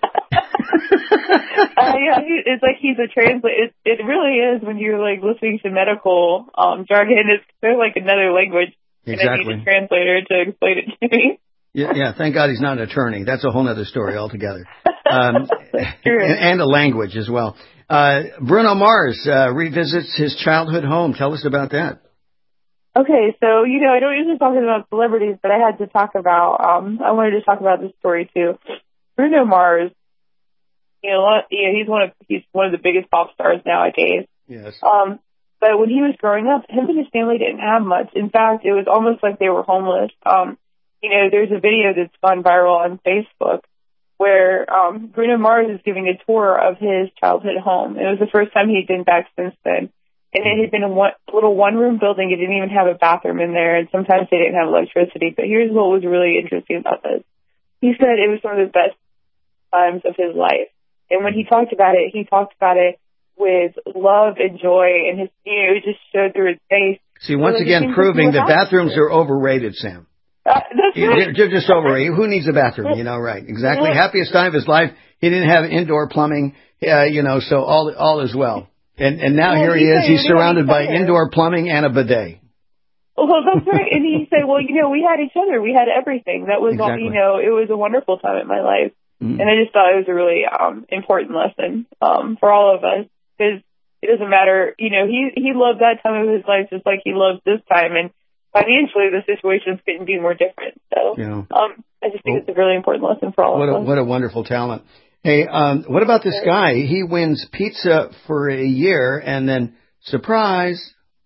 uh, yeah, he, it's like he's a translator. It, it really is when you're like listening to medical um, jargon. It's kind of like another language. Exactly. And I need a translator to explain it to me. Yeah, yeah, thank God he's not an attorney. That's a whole other story altogether. Um, and, and a language as well. Uh, Bruno Mars uh, revisits his childhood home. Tell us about that. Okay, so, you know, I don't usually talk about celebrities, but I had to talk about, um, I wanted to talk about this story too. Bruno Mars, you know, you know, he's one of, he's one of the biggest pop stars nowadays. Yes. Um, but when he was growing up, him and his family didn't have much. In fact, it was almost like they were homeless. Um, you know, there's a video that's gone viral on Facebook where, um, Bruno Mars is giving a tour of his childhood home. It was the first time he'd been back since then. And it had been a one, little one-room building. It didn't even have a bathroom in there, and sometimes they didn't have electricity. But here's what was really interesting about this. He said it was one of the best times of his life. And when he talked about it, he talked about it with love and joy, and his, you know, it just showed through his face. See, once like again, proving that bathrooms are overrated, Sam. Uh, that's right. They're just overrated. Who needs a bathroom? You know, right. Exactly. Happiest time of his life. He didn't have indoor plumbing, uh, you know, so all all is well. And and now well, here he is. He's surrounded by indoor plumbing and a bidet. Well, that's right. And he said, well, you know, we had each other. We had everything. That was, exactly. all, you know, it was a wonderful time in my life. Mm-hmm. And I just thought it was a really um, important lesson um, for all of us. Because it doesn't matter, you know, he, he loved that time of his life just like he loves this time. And financially the situations couldn't be more different. So Yeah. um, I just think Well, it's a really important lesson for all What of a, us. what a wonderful talent. Hey, um, what about this guy? He wins pizza for a year, and then, surprise.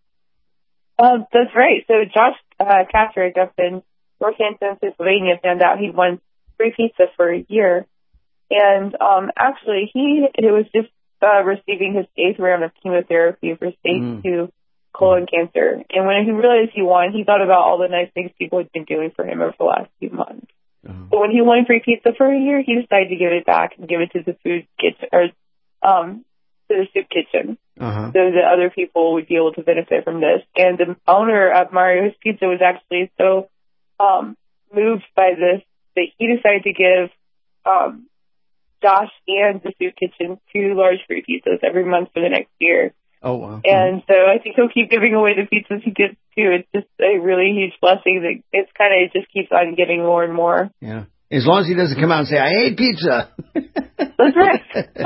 Um, that's right. So Josh uh, Katrick up in Northampton, Pennsylvania, found out he won free pizza for a year. And um, actually, he it was just uh, receiving his eighth round of chemotherapy for stage mm. two colon cancer. And when he realized he won, he thought about all the nice things people had been doing for him over the last few months. Uh-huh. But when he won free pizza for a year, he decided to give it back and give it to the food kitchen, or um, to the soup kitchen, uh-huh. so that other people would be able to benefit from this. And the owner of Mario's Pizza was actually so um, moved by this that he decided to give um, Josh and the soup kitchen two large free pizzas every month for the next year. Oh, wow. And so I think he'll keep giving away the pizzas he gets too. It's just a really huge blessing that it's kind of, it just keeps on getting more and more. Yeah. As long as he doesn't come out and say, I hate pizza. That's right.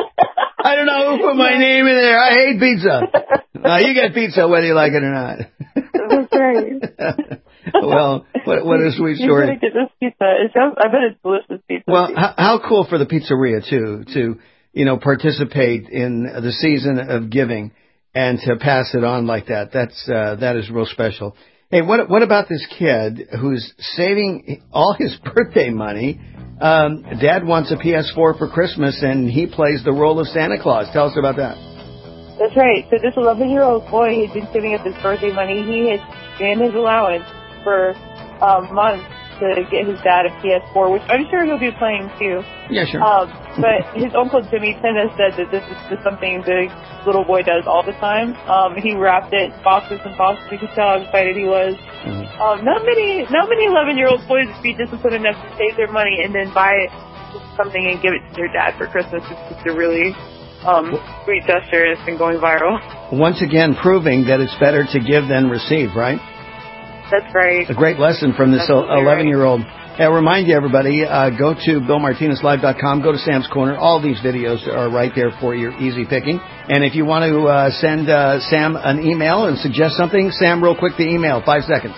I don't know who put my name in there. I hate pizza. No, you get pizza whether you like it or not. That's right. Well, what, what a sweet story. You gotta get this pizza. It's, I bet it's delicious pizza. Well, how, how cool for the pizzeria, too, to, you know, participate in the season of giving. And to pass it on like that, that's uh, that is real special. Hey, what what about this kid who's saving all his birthday money? Um, Dad wants a P S four for Christmas, and he plays the role of Santa Claus. Tell us about that. That's right. So this eleven-year-old boy has been saving up his birthday money. He has spent his allowance for um, months to get his dad a P S four, which I'm sure he'll be playing too. Yeah, sure. Um, but his uncle Jimmy Tennis said that this is just something the little boy does all the time. Um, he wrapped it in boxes and boxes. You could tell how excited he was. Mm-hmm. Um, not many, not many eleven-year-old boys would be disciplined enough to save their money and then buy it, something and give it to their dad for Christmas. It's just a really um, sweet gesture, and it's been going viral. Once again, proving that it's better to give than receive, right? That's right. A great lesson from this eleven-year-old. Right. I remind you, everybody, uh, go to Bill Martinez Live dot com, go to Sam's Corner. All these videos are right there for your easy picking. And if you want to uh, send uh, Sam an email and suggest something, Sam, real quick, the email, five seconds.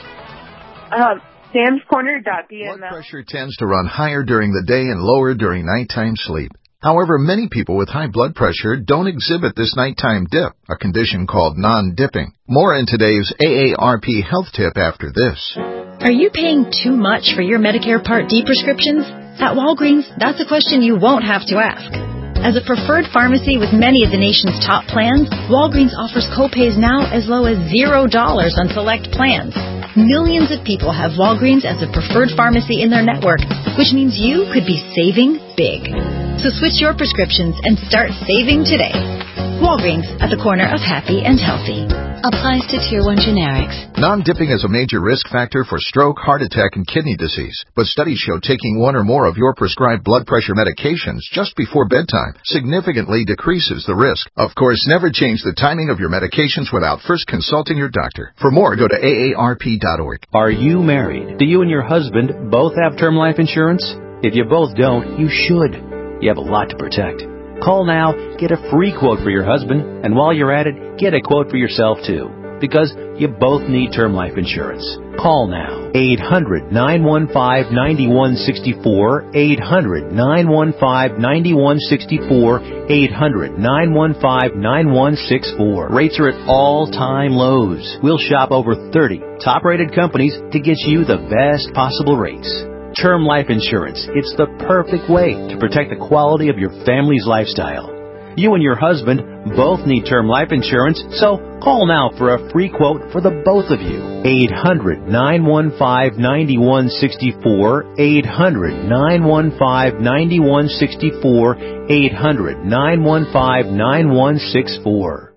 Um, Sam's Corner dot B M L. Blood pressure tends to run higher during the day and lower during nighttime sleep. However, many people with high blood pressure don't exhibit this nighttime dip, a condition called non-dipping. More in today's A A R P health tip after this. Are you paying too much for your Medicare Part D prescriptions? At Walgreens, that's a question you won't have to ask. As a preferred pharmacy with many of the nation's top plans, Walgreens offers copays now as low as zero dollars on select plans. Millions of people have Walgreens as a preferred pharmacy in their network, which means you could be saving big. So switch your prescriptions and start saving today. Walgreens, at the corner of happy and healthy. Applies to Tier one generics. Non-dipping is a major risk factor for stroke, heart attack, and kidney disease. But studies show taking one or more of your prescribed blood pressure medications just before bedtime significantly decreases the risk. Of course, never change the timing of your medications without first consulting your doctor. For more, go to A A R P dot org. Are you married? Do you and your husband both have term life insurance? If you both don't, you should. You have a lot to protect. Call now, get a free quote for your husband, and while you're at it, get a quote for yourself too. Because you both need term life insurance. Call now. eight hundred, nine one five, nine one six four. eight hundred, nine one five, nine one six four. eight hundred, nine one five, nine one six four. Rates are at all-time lows. We'll shop over thirty top-rated companies to get you the best possible rates. Term life insurance. It's the perfect way to protect the quality of your family's lifestyle. You and your husband both need term life insurance, so call now for a free quote for the both of you. eight hundred, nine one five, nine one six four. eight hundred, nine one five, nine one six four. eight hundred, nine one five, nine one six four.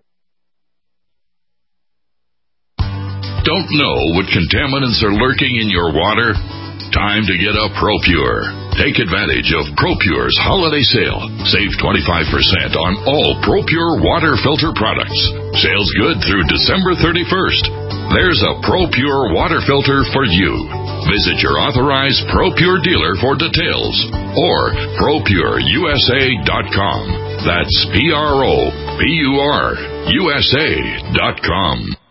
Don't know what contaminants are lurking in your water? Time to get a ProPure. Take advantage of ProPure's holiday sale. Save twenty-five percent on all ProPure water filter products. Sales good through December thirty-first. There's a ProPure water filter for you. Visit your authorized ProPure dealer for details or Pro Pure U S A dot com. That's P R O P U R U S A dot com.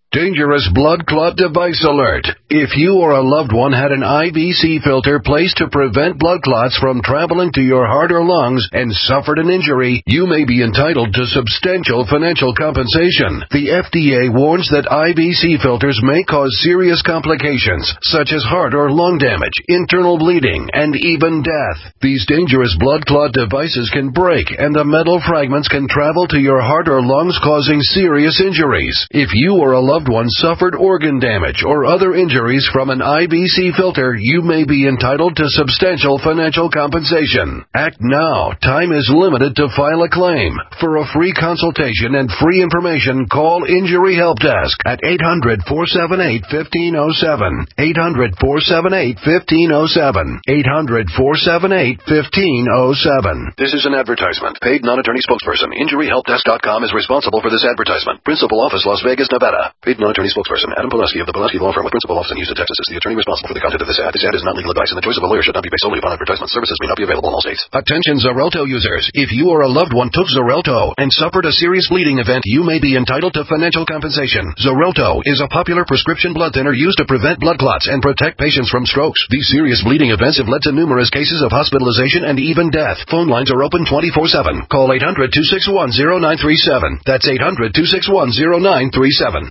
Dangerous blood clot device alert. If you or a loved one had an I V C filter placed to prevent blood clots from traveling to your heart or lungs and suffered an injury, you may be entitled to substantial financial compensation. The F D A warns that I V C filters may cause serious complications, such as heart or lung damage, internal bleeding, and even death. These dangerous blood clot devices can break, and the metal fragments can travel to your heart or lungs, causing serious injuries. If you or a loved one suffered organ damage or other injuries from an I V C filter, you may be entitled to substantial financial compensation. Act now. Time is limited to file a claim. For a free consultation and free information, call Injury Help Desk at eight hundred, four seven eight, one five zero seven. eight hundred, four seven eight, one five zero seven. eight hundred, four seven eight, one five zero seven. This is an advertisement. Paid non-attorney spokesperson. Injury Help Desk dot com is responsible for this advertisement. Principal office, Las Vegas, Nevada. Paid non-attorney spokesperson Adam Pulaski of the Pulaski Law Firm with principal office in Houston, Texas is the attorney responsible for the content of this ad. This ad is not legal advice, and the choice of a lawyer should not be based solely upon advertisement. Services may not be available in all states. Attention Xarelto users. If you or a loved one took Xarelto and suffered a serious bleeding event, you may be entitled to financial compensation. Xarelto is a popular prescription blood thinner used to prevent blood clots and protect patients from strokes. These serious bleeding events have led to numerous cases of hospitalization and even death. Phone lines are open twenty-four seven. Call eight hundred, two six one, zero nine three seven. That's eight hundred, two six one, zero nine three seven.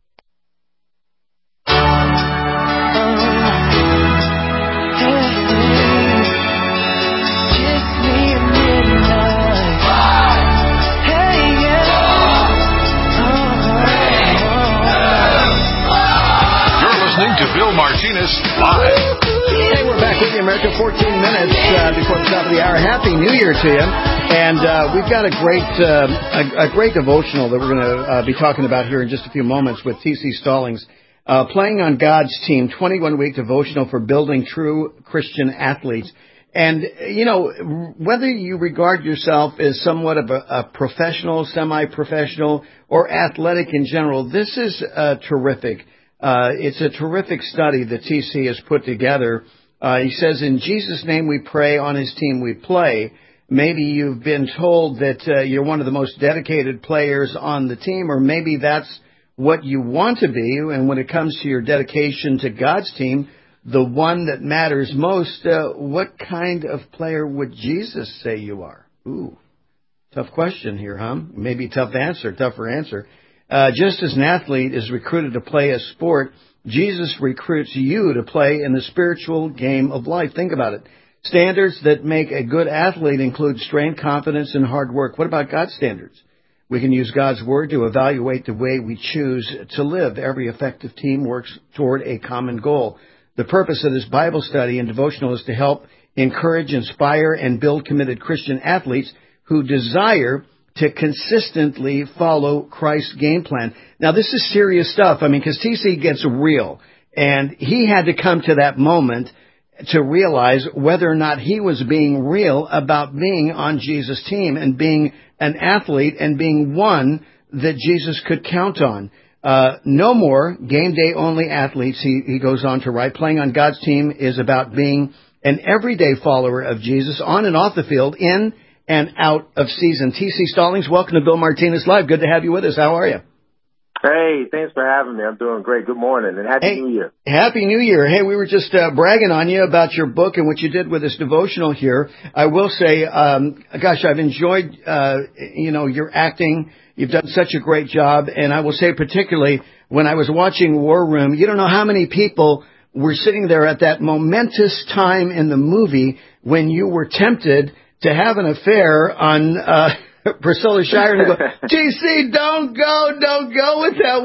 To Bill Martinez Live. Hey, we're back with you, America. fourteen minutes uh, before the top of the hour. Happy New Year to you. And uh, we've got a great uh, a, a great devotional that we're going to uh, be talking about here in just a few moments with T C Stallings. Uh, Playing on God's Team, twenty-one week devotional for building true Christian athletes. And, you know, whether you regard yourself as somewhat of a, a professional, semi-professional, or athletic in general, this is uh, terrific. Uh, it's a terrific study that T C has put together. Uh, he says, in Jesus' name we pray, on his team we play. Maybe you've been told that uh, you're one of the most dedicated players on the team, or maybe that's what you want to be. And when it comes to your dedication to God's team, the one that matters most, uh, what kind of player would Jesus say you are? Ooh, tough question here, huh? Maybe tough answer, tougher answer. Uh, just as an athlete is recruited to play a sport, Jesus recruits you to play in the spiritual game of life. Think about it. Standards that make a good athlete include strength, confidence, and hard work. What about God's standards? We can use God's Word to evaluate the way we choose to live. Every effective team works toward a common goal. The purpose of this Bible study and devotional is to help encourage, inspire, and build committed Christian athletes who desire to consistently follow Christ's game plan. Now, this is serious stuff. I mean, because T C gets real. And he had to come to that moment to realize whether or not he was being real about being on Jesus' team and being an athlete and being one that Jesus could count on. Uh, no more game day only athletes, he, he goes on to write. Playing on God's team is about being an everyday follower of Jesus on and off the field, in and out of season. T C Stallings, welcome to Bill Martinez Live. Good to have you with us. How are you? Hey, thanks for having me. I'm doing great. Good morning, and Happy hey, New Year. Happy New Year. Hey, we were just uh, bragging on you about your book and what you did with this devotional here. I will say, um, gosh, I've enjoyed, uh, you know, your acting. You've done such a great job. And I will say particularly when I was watching War Room, you don't know how many people were sitting there at that momentous time in the movie when you were tempted to have an affair on uh Priscilla Shire and go, T C, don't go, don't go with that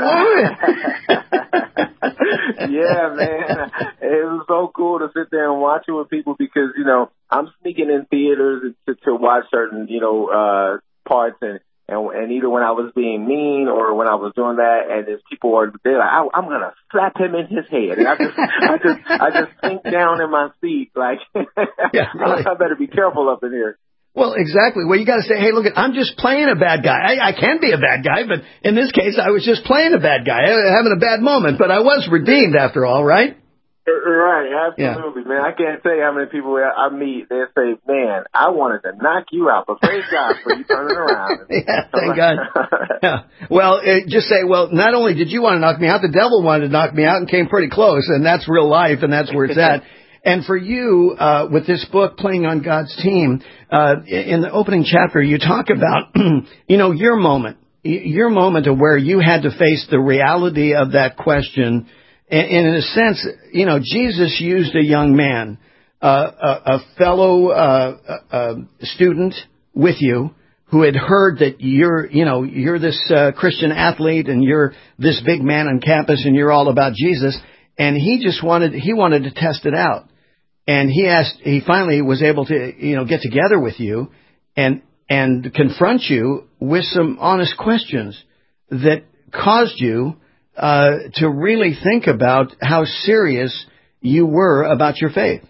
woman. Yeah, man. It was so cool to sit there and watch it with people because, you know, I'm sneaking in theaters to, to watch certain, you know, uh parts and, and and either when I was being mean or when I was doing that, and there's people are they're like, I, I'm gonna slap him in his head, and I just I just I just sink down in my seat like, yeah, really. I better be careful up in here. Well, exactly. Well, you got to say, hey, look, I'm just playing a bad guy. I, I can be a bad guy, but in this case, I was just playing a bad guy, having a bad moment. But I was redeemed after all, right? Right, absolutely, yeah. Man. I can't tell you how many people I meet, they say, man, I wanted to knock you out, but praise God for you turning around. Yeah, thank God. Yeah. Well, it, just say, well, not only did you want to knock me out, the devil wanted to knock me out and came pretty close, and that's real life, and that's where it's at. And for you, uh, with this book, Playing on God's Team, uh, in the opening chapter, you talk about, you know, your moment, your moment of where you had to face the reality of that question. And in a sense, you know, Jesus used a young man, uh, a, a fellow uh, uh, student with you who had heard that you're, you know, you're this uh, Christian athlete and you're this big man on campus and you're all about Jesus. And he just wanted, he wanted to test it out. And he asked, he finally was able to, you know, get together with you and, and confront you with some honest questions that caused you Uh, to really think about how serious you were about your faith.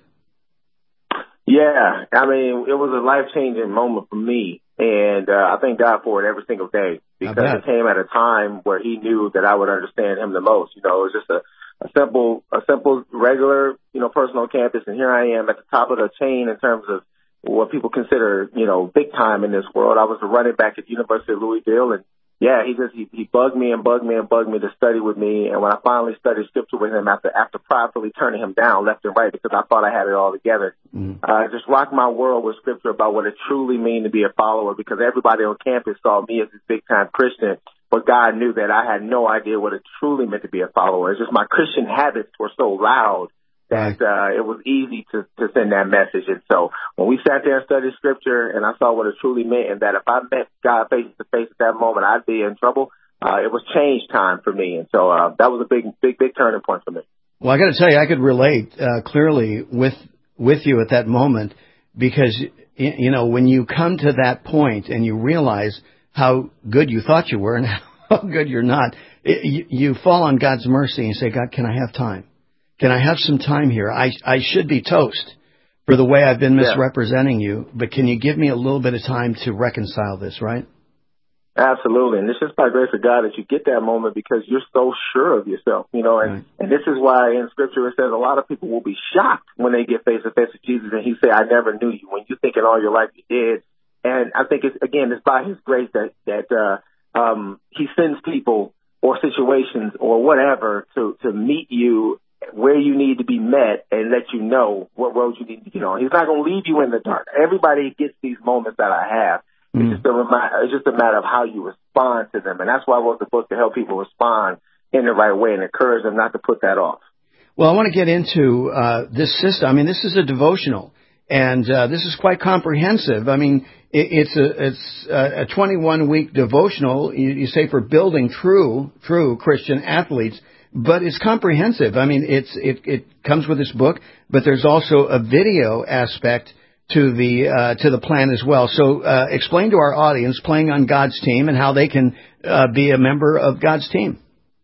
Yeah, I mean, it was a life-changing moment for me, and uh, I thank God for it every single day because it came at a time where He knew that I would understand Him the most. You know, it was just a, a simple, a simple, regular, you know, person on campus, and here I am at the top of the chain in terms of what people consider, you know, big time in this world. I was the running back at the University of Louisville, and yeah, he just he, he bugged me and bugged me and bugged me to study with me. And when I finally studied scripture with him after after properly turning him down left and right because I thought I had it all together, mm. uh, just rocked my world with scripture about what it truly means to be a follower. Because everybody on campus saw me as this big time Christian, but God knew that I had no idea what it truly meant to be a follower. It's just my Christian habits were so loud that uh, it was easy to, to send that message. And so when we sat there and studied scripture and I saw what it truly meant and that if I met God face to face at that moment, I'd be in trouble, uh, it was change time for me. And so uh, that was a big, big, big turning point for me. Well, I got to tell you, I could relate uh, clearly with with you at that moment because, you know, when you come to that point and you realize how good you thought you were and how good you're not, it, you, you fall on God's mercy and say, God, can I have time? Can I have some time here? I I should be toast for the way I've been misrepresenting yeah. you, but can you give me a little bit of time to reconcile this, right? Absolutely. And it's just by grace of God that you get that moment because you're so sure of yourself, you know, and, right. and this is why in scripture it says a lot of people will be shocked when they get face to face with Jesus and He say, I never knew you, when you think in all your life you did. And I think it's, again, it's by His grace that, that, uh, um, He sends people or situations or whatever to, to meet you where you need to be met and let you know what road you need to get on. He's not going to leave you in the dark. Everybody gets these moments that I have. Mm. It's just a reminder, it's just a matter of how you respond to them. And that's why I wrote the book, to help people respond in the right way and encourage them not to put that off. Well, I want to get into uh, this system. I mean, this is a devotional, and uh, this is quite comprehensive. I mean, it, it's a it's a twenty-one week devotional, you, you say, for building true, true Christian athletes. But it's comprehensive. I mean, it's it, it comes with this book, but there's also a video aspect to the uh, to the plan as well. So uh, explain to our audience Playing on God's Team and how they can uh, be a member of God's team.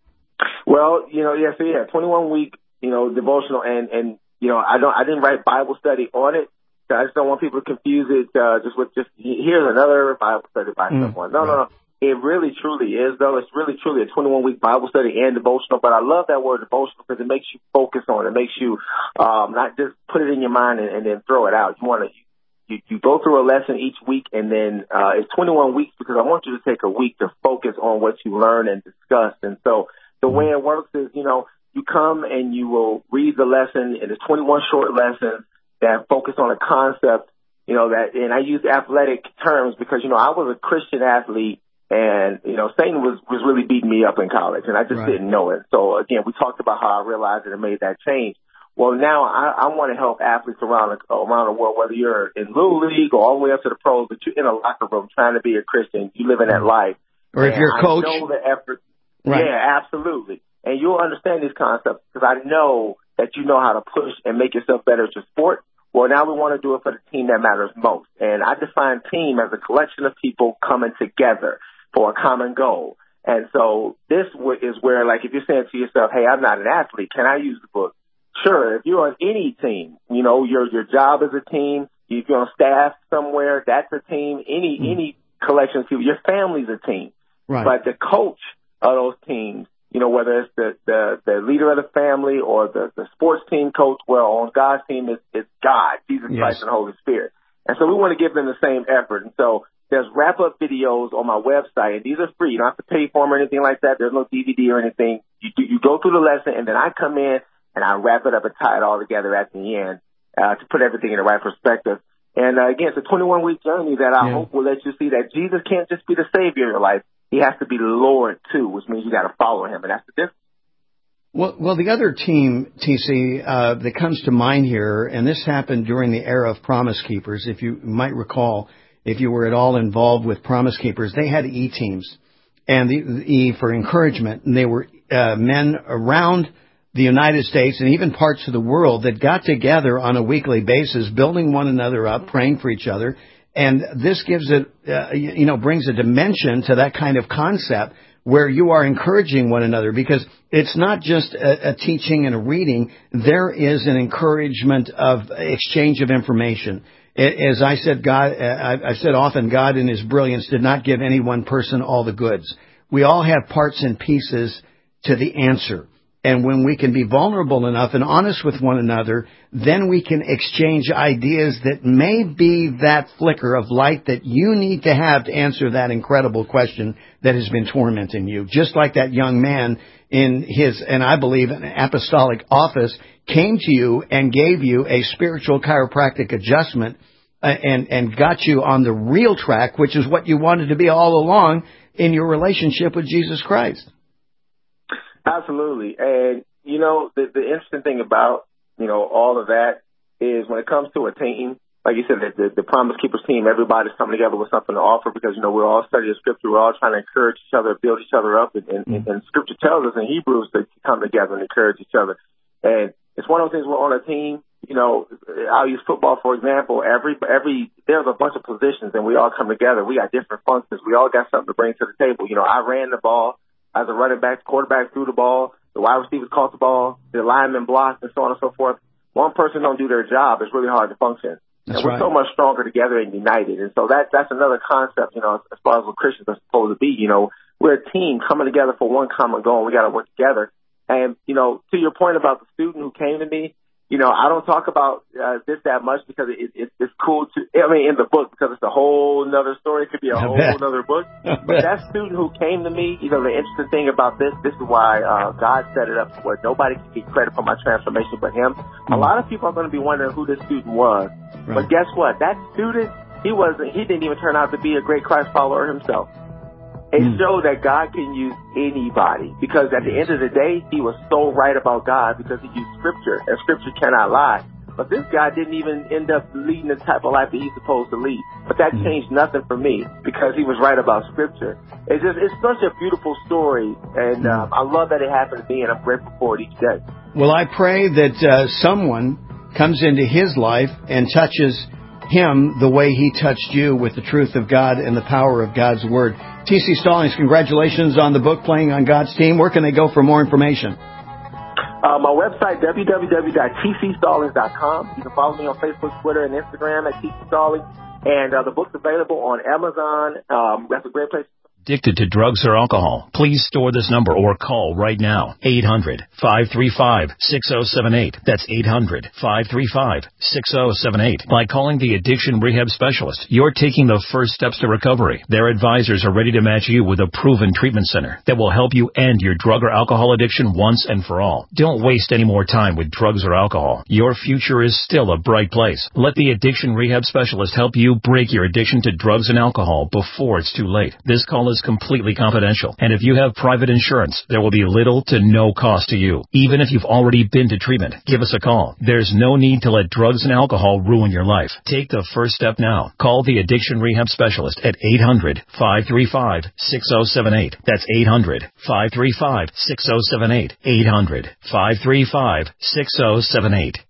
Well, you know, yeah, so yeah, twenty-one week, you know, devotional, and and you know, I don't, I didn't write Bible study on it. So I just don't want people to confuse it uh, just with just here's another Bible study by mm, someone. No, right. no, no. It really, truly is, though. It's really, truly a twenty-one week Bible study and devotional. But I love that word devotional because it makes you focus on it. It makes you um, not just put it in your mind and, and then throw it out. You want to you, you go through a lesson each week, and then uh, it's twenty-one weeks because I want you to take a week to focus on what you learn and discuss. And so the way it works is, you know, you come and you will read the lesson, and it's twenty-one short lessons that focus on a concept, you know, that, and I use athletic terms because, you know, I was a Christian athlete. And, you know, Satan was, was really beating me up in college, and I just right. didn't know it. So, again, we talked about how I realized it and made that change. Well, now I, I want to help athletes around the, around the world, whether you're in Little League or all the way up to the pros, but you're in a locker room trying to be a Christian. You live in that life. Or if and you're a coach. I know the effort. Right. Yeah, absolutely. And you'll understand these concepts because I know that you know how to push and make yourself better at your sport. Well, now we want to do it for the team that matters most. And I define team as a collection of people coming together for a common goal. And so this is where, like, if you're saying to yourself, hey, I'm not an athlete, can I use the book? Sure. If you're on any team, you know, your your job is a team. If you're on staff somewhere, that's a team. Any mm. any collection of people, your family's a team. Right. But the coach of those teams, you know, whether it's the, the, the leader of the family or the, the sports team coach, well, on God's team, it's, it's God, Jesus Yes. Christ, and the Holy Spirit. And so we want to give them the same effort. And so there's wrap-up videos on my website, and these are free. You don't have to pay for them or anything like that. There's no D V D or anything. You, do, you go through the lesson, and then I come in, and I wrap it up and tie it all together at the end uh, to put everything in the right perspective. And, uh, again, it's a twenty-one week journey that I yeah. hope will let you see that Jesus can't just be the Savior of your life. He has to be the Lord, too, which means you got to follow him, and that's the difference. Well, well, the other team, T C, uh, that comes to mind here, and this happened during the era of Promise Keepers, if you might recall, if you were at all involved with Promise Keepers, they had E-teams, and the, the E for encouragement, and they were uh, men around the United States and even parts of the world that got together on a weekly basis, building one another up, praying for each other, and this gives it, uh, you know, brings a dimension to that kind of concept where you are encouraging one another, because it's not just a, a teaching and a reading. There is an encouragement of exchange of information. As I said, God, I've said often, God in his brilliance did not give any one person all the goods. We all have parts and pieces to the answer. And when we can be vulnerable enough and honest with one another, then we can exchange ideas that may be that flicker of light that you need to have to answer that incredible question that has been tormenting you. Just like that young man in his, and I believe, an apostolic office came to you and gave you a spiritual chiropractic adjustment uh, and, and got you on the real track, which is what you wanted to be all along in your relationship with Jesus Christ. Absolutely. And, you know, the, the interesting thing about, you know, all of that is when it comes to a team, like you said, the, the, the Promise Keepers team, everybody's coming together with something to offer because, you know, we're all studying Scripture. We're all trying to encourage each other, build each other up. And, and, mm-hmm. and Scripture tells us in Hebrews to come together and encourage each other. And it's one of those things we're on a team. You know, I'll use football, for example. Every, every, there's a bunch of positions and we all come together. We got different functions. We all got something to bring to the table. You know, I ran the ball. As a running back, quarterback threw the ball, the wide receivers caught the ball, the linemen blocked, and so on and so forth. One person don't do their job, it's really hard to function. That's and we're right. so much stronger together and united. And so that that's another concept, you know, as far as what Christians are supposed to be. You know, we're a team coming together for one common goal, and we got to work together. And, you know, to your point about the student who came to me, you know, I don't talk about uh, this that much because it, it, it's cool to, I mean, in the book, because it's a whole nother story. It could be a whole nother book. But that student who came to me, you know, the interesting thing about this, this is why uh, God set it up where nobody can get credit for my transformation but him. Mm-hmm. A lot of people are going to be wondering who this student was. Right. But guess what? That student, he wasn't, he didn't even turn out to be a great Christ follower himself. It mm. showed that God can use anybody, because at the end of the day, he was so right about God because he used Scripture, and Scripture cannot lie. But this guy didn't even end up leading the type of life that he's supposed to lead. But that mm. changed nothing for me because he was right about Scripture. It's just, it's such a beautiful story, and um, I love that it happened to me, and I'm grateful for it each day. Well, I pray that uh, someone comes into his life and touches him the way he touched you with the truth of God and the power of God's Word. T C. Stallings, congratulations on the book, Playing on God's Team. Where can they go for more information? Uh, my website, w w w dot t c stallings dot com. You can follow me on Facebook, Twitter, and Instagram at T C Stallings. And uh, the book's available on Amazon. Um, that's a great place. Addicted to drugs or alcohol, please store this number or call right now. eight hundred, five three five, six oh seven eight. That's eight hundred, five three five, six oh seven eight. By calling the Addiction Rehab Specialist, you're taking the first steps to recovery. Their advisors are ready to match you with a proven treatment center that will help you end your drug or alcohol addiction once and for all. Don't waste any more time with drugs or alcohol. Your future is still a bright place. Let the Addiction Rehab Specialist help you break your addiction to drugs and alcohol before it's too late. This call is completely confidential, and if you have private insurance, there will be little to no cost to you. Even if you've already been to treatment, give us a call. There's no need to let drugs and alcohol ruin your life. Take the first step now. Call the Addiction Rehab Specialist at eight hundred, five three five, six oh seven eight. That's eight hundred, five three five, six oh seven eight. eight hundred, five three five, six oh seven eight.